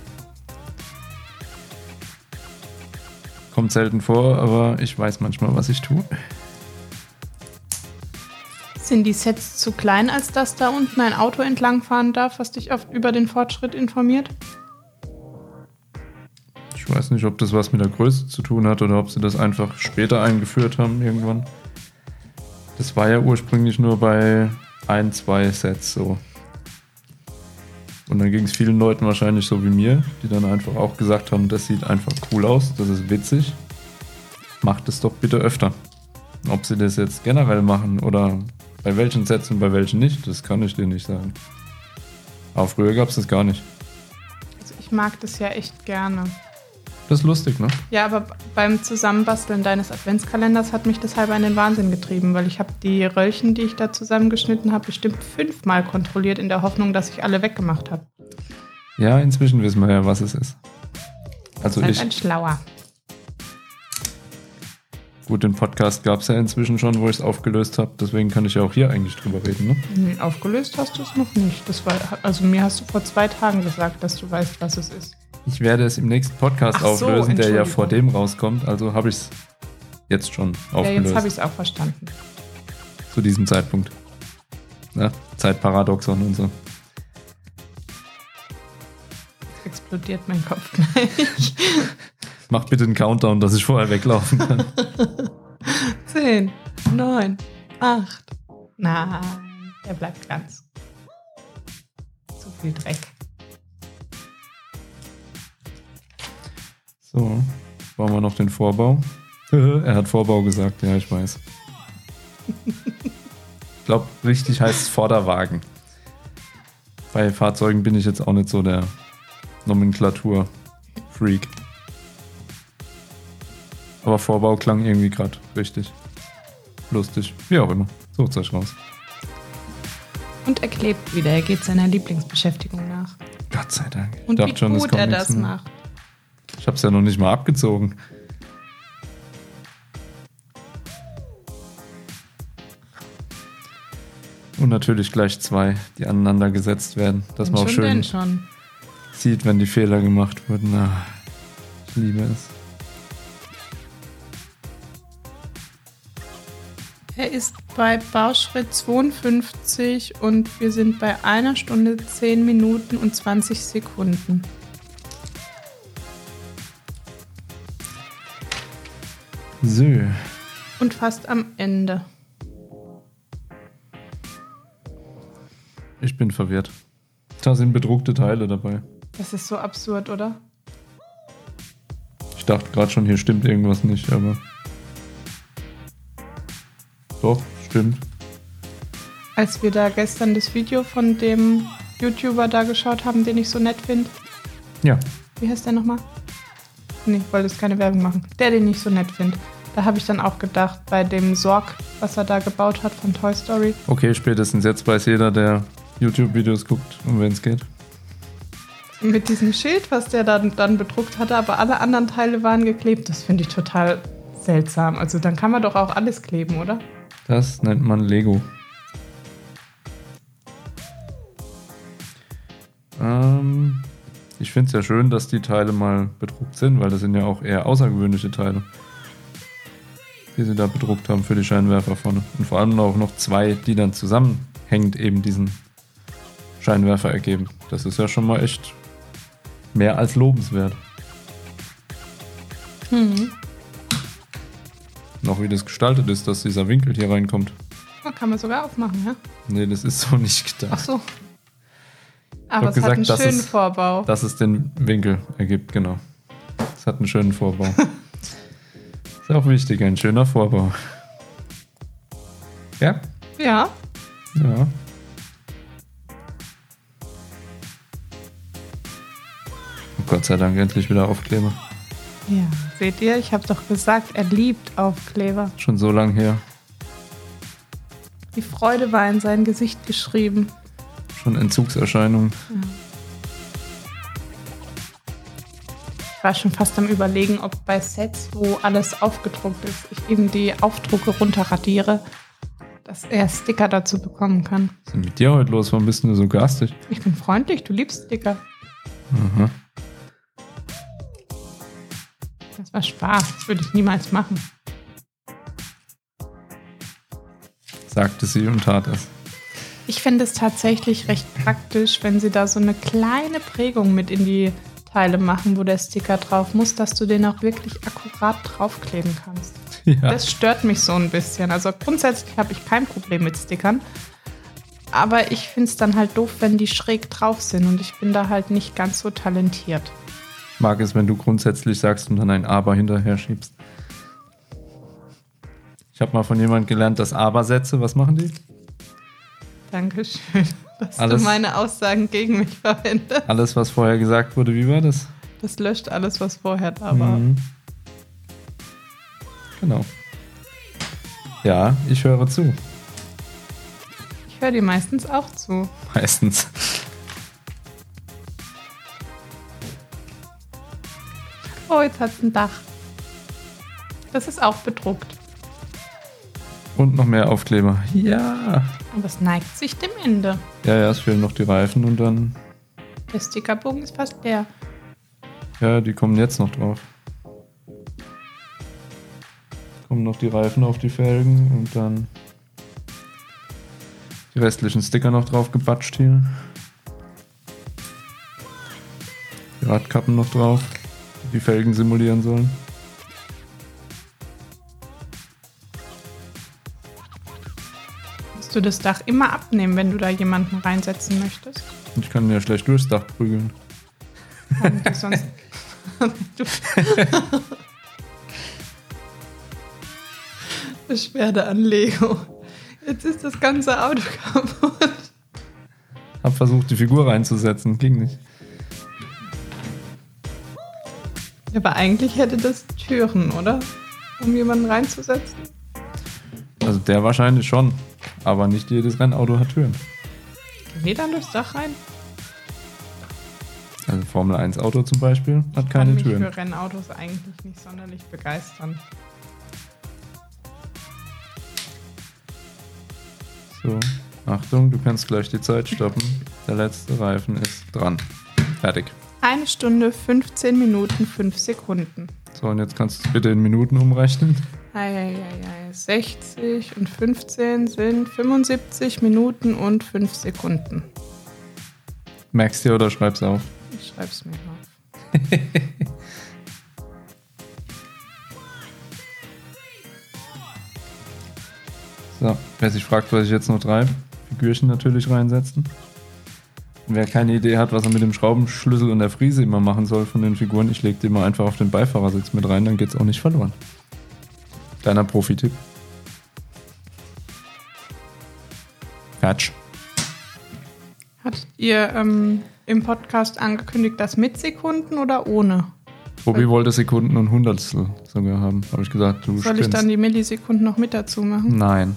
Kommt selten vor, aber ich weiß manchmal, was ich tue. Sind die Sets zu klein, als dass da unten ein Auto entlangfahren darf, was dich über den Fortschritt informiert? Ich weiß nicht, ob das was mit der Größe zu tun hat oder ob sie das einfach später eingeführt haben irgendwann. Das war ja ursprünglich nur bei 1-2 Sets so. Und dann ging es vielen Leuten wahrscheinlich so wie mir, die dann einfach auch gesagt haben, das sieht einfach cool aus, das ist witzig. Macht es doch bitte öfter. Ob sie das jetzt generell machen oder bei welchen Sets und bei welchen nicht, das kann ich dir nicht sagen. Aber früher gab es das gar nicht. Also ich mag das ja echt gerne. Das ist lustig, ne? Ja, aber beim Zusammenbasteln deines Adventskalenders hat mich das halber in den Wahnsinn getrieben, weil ich habe die Röllchen, die ich da zusammengeschnitten habe, bestimmt 5-mal kontrolliert in der Hoffnung, dass ich alle weggemacht habe. Ja, inzwischen wissen wir ja, was es ist. Also Seid ein Schlauer. Gut, den Podcast gab es ja inzwischen schon, wo ich es aufgelöst habe. Deswegen kann ich ja auch hier eigentlich drüber reden, ne? Nee, aufgelöst hast du es noch nicht. Das war, also mir hast du vor 2 Tagen gesagt, dass du weißt, was es ist. Ich werde es im nächsten Podcast Ach so, auflösen, der ja Entschuldigung. vor dem rauskommt. Also habe ich es jetzt schon Ja, aufgelöst. jetzt habe ich es auch verstanden. Zu diesem Zeitpunkt. Ne? Zeitparadoxon und so. Jetzt explodiert mein Kopf gleich. Mach bitte einen Countdown, dass ich vorher weglaufen kann. 10, 9, 8. Nein, der bleibt ganz. Zu viel Dreck. So, bauen wir noch den Vorbau. Er hat Vorbau gesagt, ja, ich weiß. Ich glaube, richtig heißt es Vorderwagen. Bei Fahrzeugen bin ich jetzt auch nicht so der Nomenklatur-Freak. Aber Vorbau klang irgendwie gerade richtig. Lustig, wie auch immer. Sucht's euch raus. Und er klebt wieder. Er geht seiner Lieblingsbeschäftigung nach. Gott sei Dank. Ich Und wie dachte schon, es gut kommt er nichts das mehr. macht. Ich hab's ja noch nicht mal abgezogen. Und natürlich gleich 2, die aneinander gesetzt werden, dass man auch schön schon. sieht, wenn die Fehler gemacht wurden. Ah, ich liebe es. Er ist bei Bauschritt 52 und wir sind bei 1 Stunde, 10 Minuten und 20 Sekunden. So. Und fast am Ende. Ich bin verwirrt. Da sind bedruckte Teile dabei. Das ist so absurd, oder? Ich dachte gerade schon, hier stimmt irgendwas nicht, aber... Doch, stimmt. Als wir da gestern das Video von dem YouTuber da geschaut haben, den ich so nett finde. Ja. Wie heißt der nochmal? Nee, ich wollte jetzt keine Werbung machen. Der, den ich so nett finde. Da habe ich dann auch gedacht, bei dem Sorg, was er da gebaut hat von Toy Story. Okay, spätestens jetzt weiß jeder, der YouTube-Videos guckt, um wen es geht. Mit diesem Schild, was der dann bedruckt hatte, aber alle anderen Teile waren geklebt. Das finde ich total seltsam. Also dann kann man doch auch alles kleben, oder? Das nennt man Lego. Ich finde es ja schön, dass die Teile mal bedruckt sind, weil das sind ja auch eher außergewöhnliche Teile, die sie da bedruckt haben für die Scheinwerfer vorne. Und vor allem auch noch 2, die dann zusammenhängend eben diesen Scheinwerfer ergeben. Das ist ja schon mal echt mehr als lobenswert. Noch wie das gestaltet ist, dass dieser Winkel hier reinkommt. Oh, kann man sogar aufmachen, ja? Nee, das ist so nicht gedacht. Ach so. Aber es hat einen schönen Vorbau. Dass es den Winkel ergibt, genau. Es hat einen schönen Vorbau. Ist auch wichtig, ein schöner Vorbau. Ja? Ja. Ja. Oh Gott sei Dank, endlich wieder Aufkleber. Ja, seht ihr? Ich habe doch gesagt, er liebt Aufkleber. Schon so lang her. Die Freude war in sein Gesicht geschrieben. Schon Entzugserscheinungen. Ja. Ich war schon fast am Überlegen, ob bei Sets, wo alles aufgedruckt ist, ich eben die Aufdrucke runterradiere, dass er Sticker dazu bekommen kann. Was ist denn mit dir heute los? Warum bist du so garstig? Ich bin freundlich, du liebst Sticker. Aha. Das war Spaß, das würde ich niemals machen. Sagte sie und tat es. Ich finde es tatsächlich recht praktisch, wenn sie da so eine kleine Prägung mit in die Teile machen, wo der Sticker drauf muss, dass du den auch wirklich akkurat draufkleben kannst. Ja. Das stört mich so ein bisschen. Also grundsätzlich habe ich kein Problem mit Stickern. Aber ich finde es dann halt doof, wenn die schräg drauf sind. Und ich bin da halt nicht ganz so talentiert. Ich mag es, wenn du grundsätzlich sagst und dann ein Aber hinterher schiebst. Ich habe mal von jemandem gelernt, dass Aber-Sätze, was machen die? Dankeschön, dass du meine Aussagen gegen mich verwendest. Alles, was vorher gesagt wurde, wie war das? Das löscht alles, was vorher da war. Mhm. Genau. Ja, ich höre zu. Ich höre dir meistens auch zu. Meistens. Oh, jetzt hat es ein Dach. Das ist auch bedruckt. Und noch mehr Aufkleber. Ja. Aber es neigt sich dem Ende. Ja, es fehlen noch die Reifen und dann... Der Stickerbogen ist fast leer. Ja, die kommen jetzt noch drauf. Kommen noch die Reifen auf die Felgen und dann die restlichen Sticker noch drauf gebatscht hier. Die Radkappen noch drauf, die Felgen simulieren sollen. Musst du das Dach immer abnehmen, wenn du da jemanden reinsetzen möchtest? Ich kann ja schlecht durchs Dach prügeln. Und du sonst Beschwerde an Lego. Jetzt ist das ganze Auto kaputt. Hab versucht, die Figur reinzusetzen, ging nicht. Aber eigentlich hätte das Türen, oder? Um jemanden reinzusetzen? Also der wahrscheinlich schon, aber nicht jedes Rennauto hat Türen. Gehen die dann durchs Dach rein? Also Formel 1 Auto zum Beispiel hat keine Ich kann Türen. mich für Rennautos eigentlich nicht sonderlich begeistern. So, Achtung, du kannst gleich die Zeit stoppen. Der letzte Reifen ist dran. Fertig. 1 Stunde, 15 Minuten, 5 Sekunden. So, und jetzt kannst du es bitte in Minuten umrechnen. 60 und 15 sind 75 Minuten und 5 Sekunden. Merkst du dir oder schreib's auf? Ich schreib's mir auf. So, wer sich fragt, was ich jetzt noch treibe, Figürchen natürlich reinsetzen. Und wer keine Idee hat, was er mit dem Schraubenschlüssel und der Frise immer machen soll von den Figuren, ich lege die immer einfach auf den Beifahrersitz mit rein, dann geht's auch nicht verloren. Kleiner Profi-Tipp. Quatsch. Habt ihr im Podcast angekündigt, das mit Sekunden oder ohne? Tobi wollte Sekunden und Hundertstel sogar haben. Habe ich gesagt, du Soll ich dann die Millisekunden noch mit dazu machen? Nein.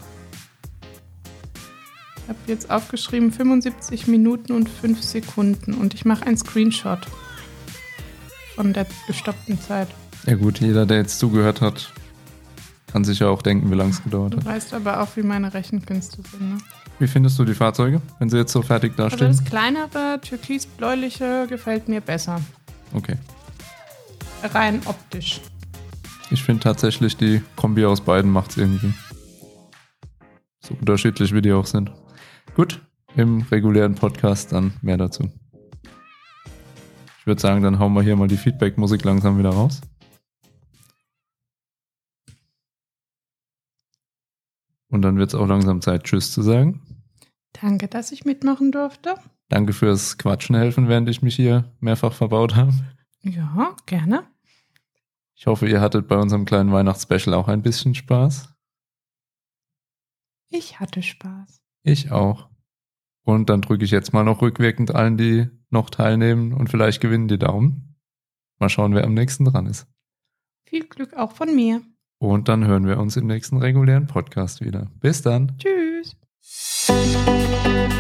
Ich habe jetzt aufgeschrieben 75 Minuten und 5 Sekunden und ich mache einen Screenshot von der gestoppten Zeit. Ja gut, jeder, der jetzt zugehört hat, kann sich ja auch denken, wie lange es gedauert Du hat. weißt aber auch, wie meine Rechenkünste sind, ne? Wie findest du die Fahrzeuge, wenn sie jetzt so fertig Also dastehen? das kleinere, türkis-bläuliche gefällt mir besser. Okay. Rein optisch. Ich finde tatsächlich, die Kombi aus beiden macht's irgendwie. So unterschiedlich, wie die auch sind. Gut, im regulären Podcast dann mehr dazu. Ich würde sagen, dann hauen wir hier mal die Feedback-Musik langsam wieder raus. Und dann wird es auch langsam Zeit, Tschüss zu sagen. Danke, dass ich mitmachen durfte. Danke fürs Quatschen helfen, während ich mich hier mehrfach verbaut habe. Ja, gerne. Ich hoffe, ihr hattet bei unserem kleinen Weihnachtsspecial auch ein bisschen Spaß. Ich hatte Spaß. Ich auch. Und dann drücke ich jetzt mal noch rückwirkend allen, die noch teilnehmen und vielleicht gewinnen, die Daumen. Mal schauen, wer am nächsten dran ist. Viel Glück auch von mir. Und dann hören wir uns im nächsten regulären Podcast wieder. Bis dann. Tschüss.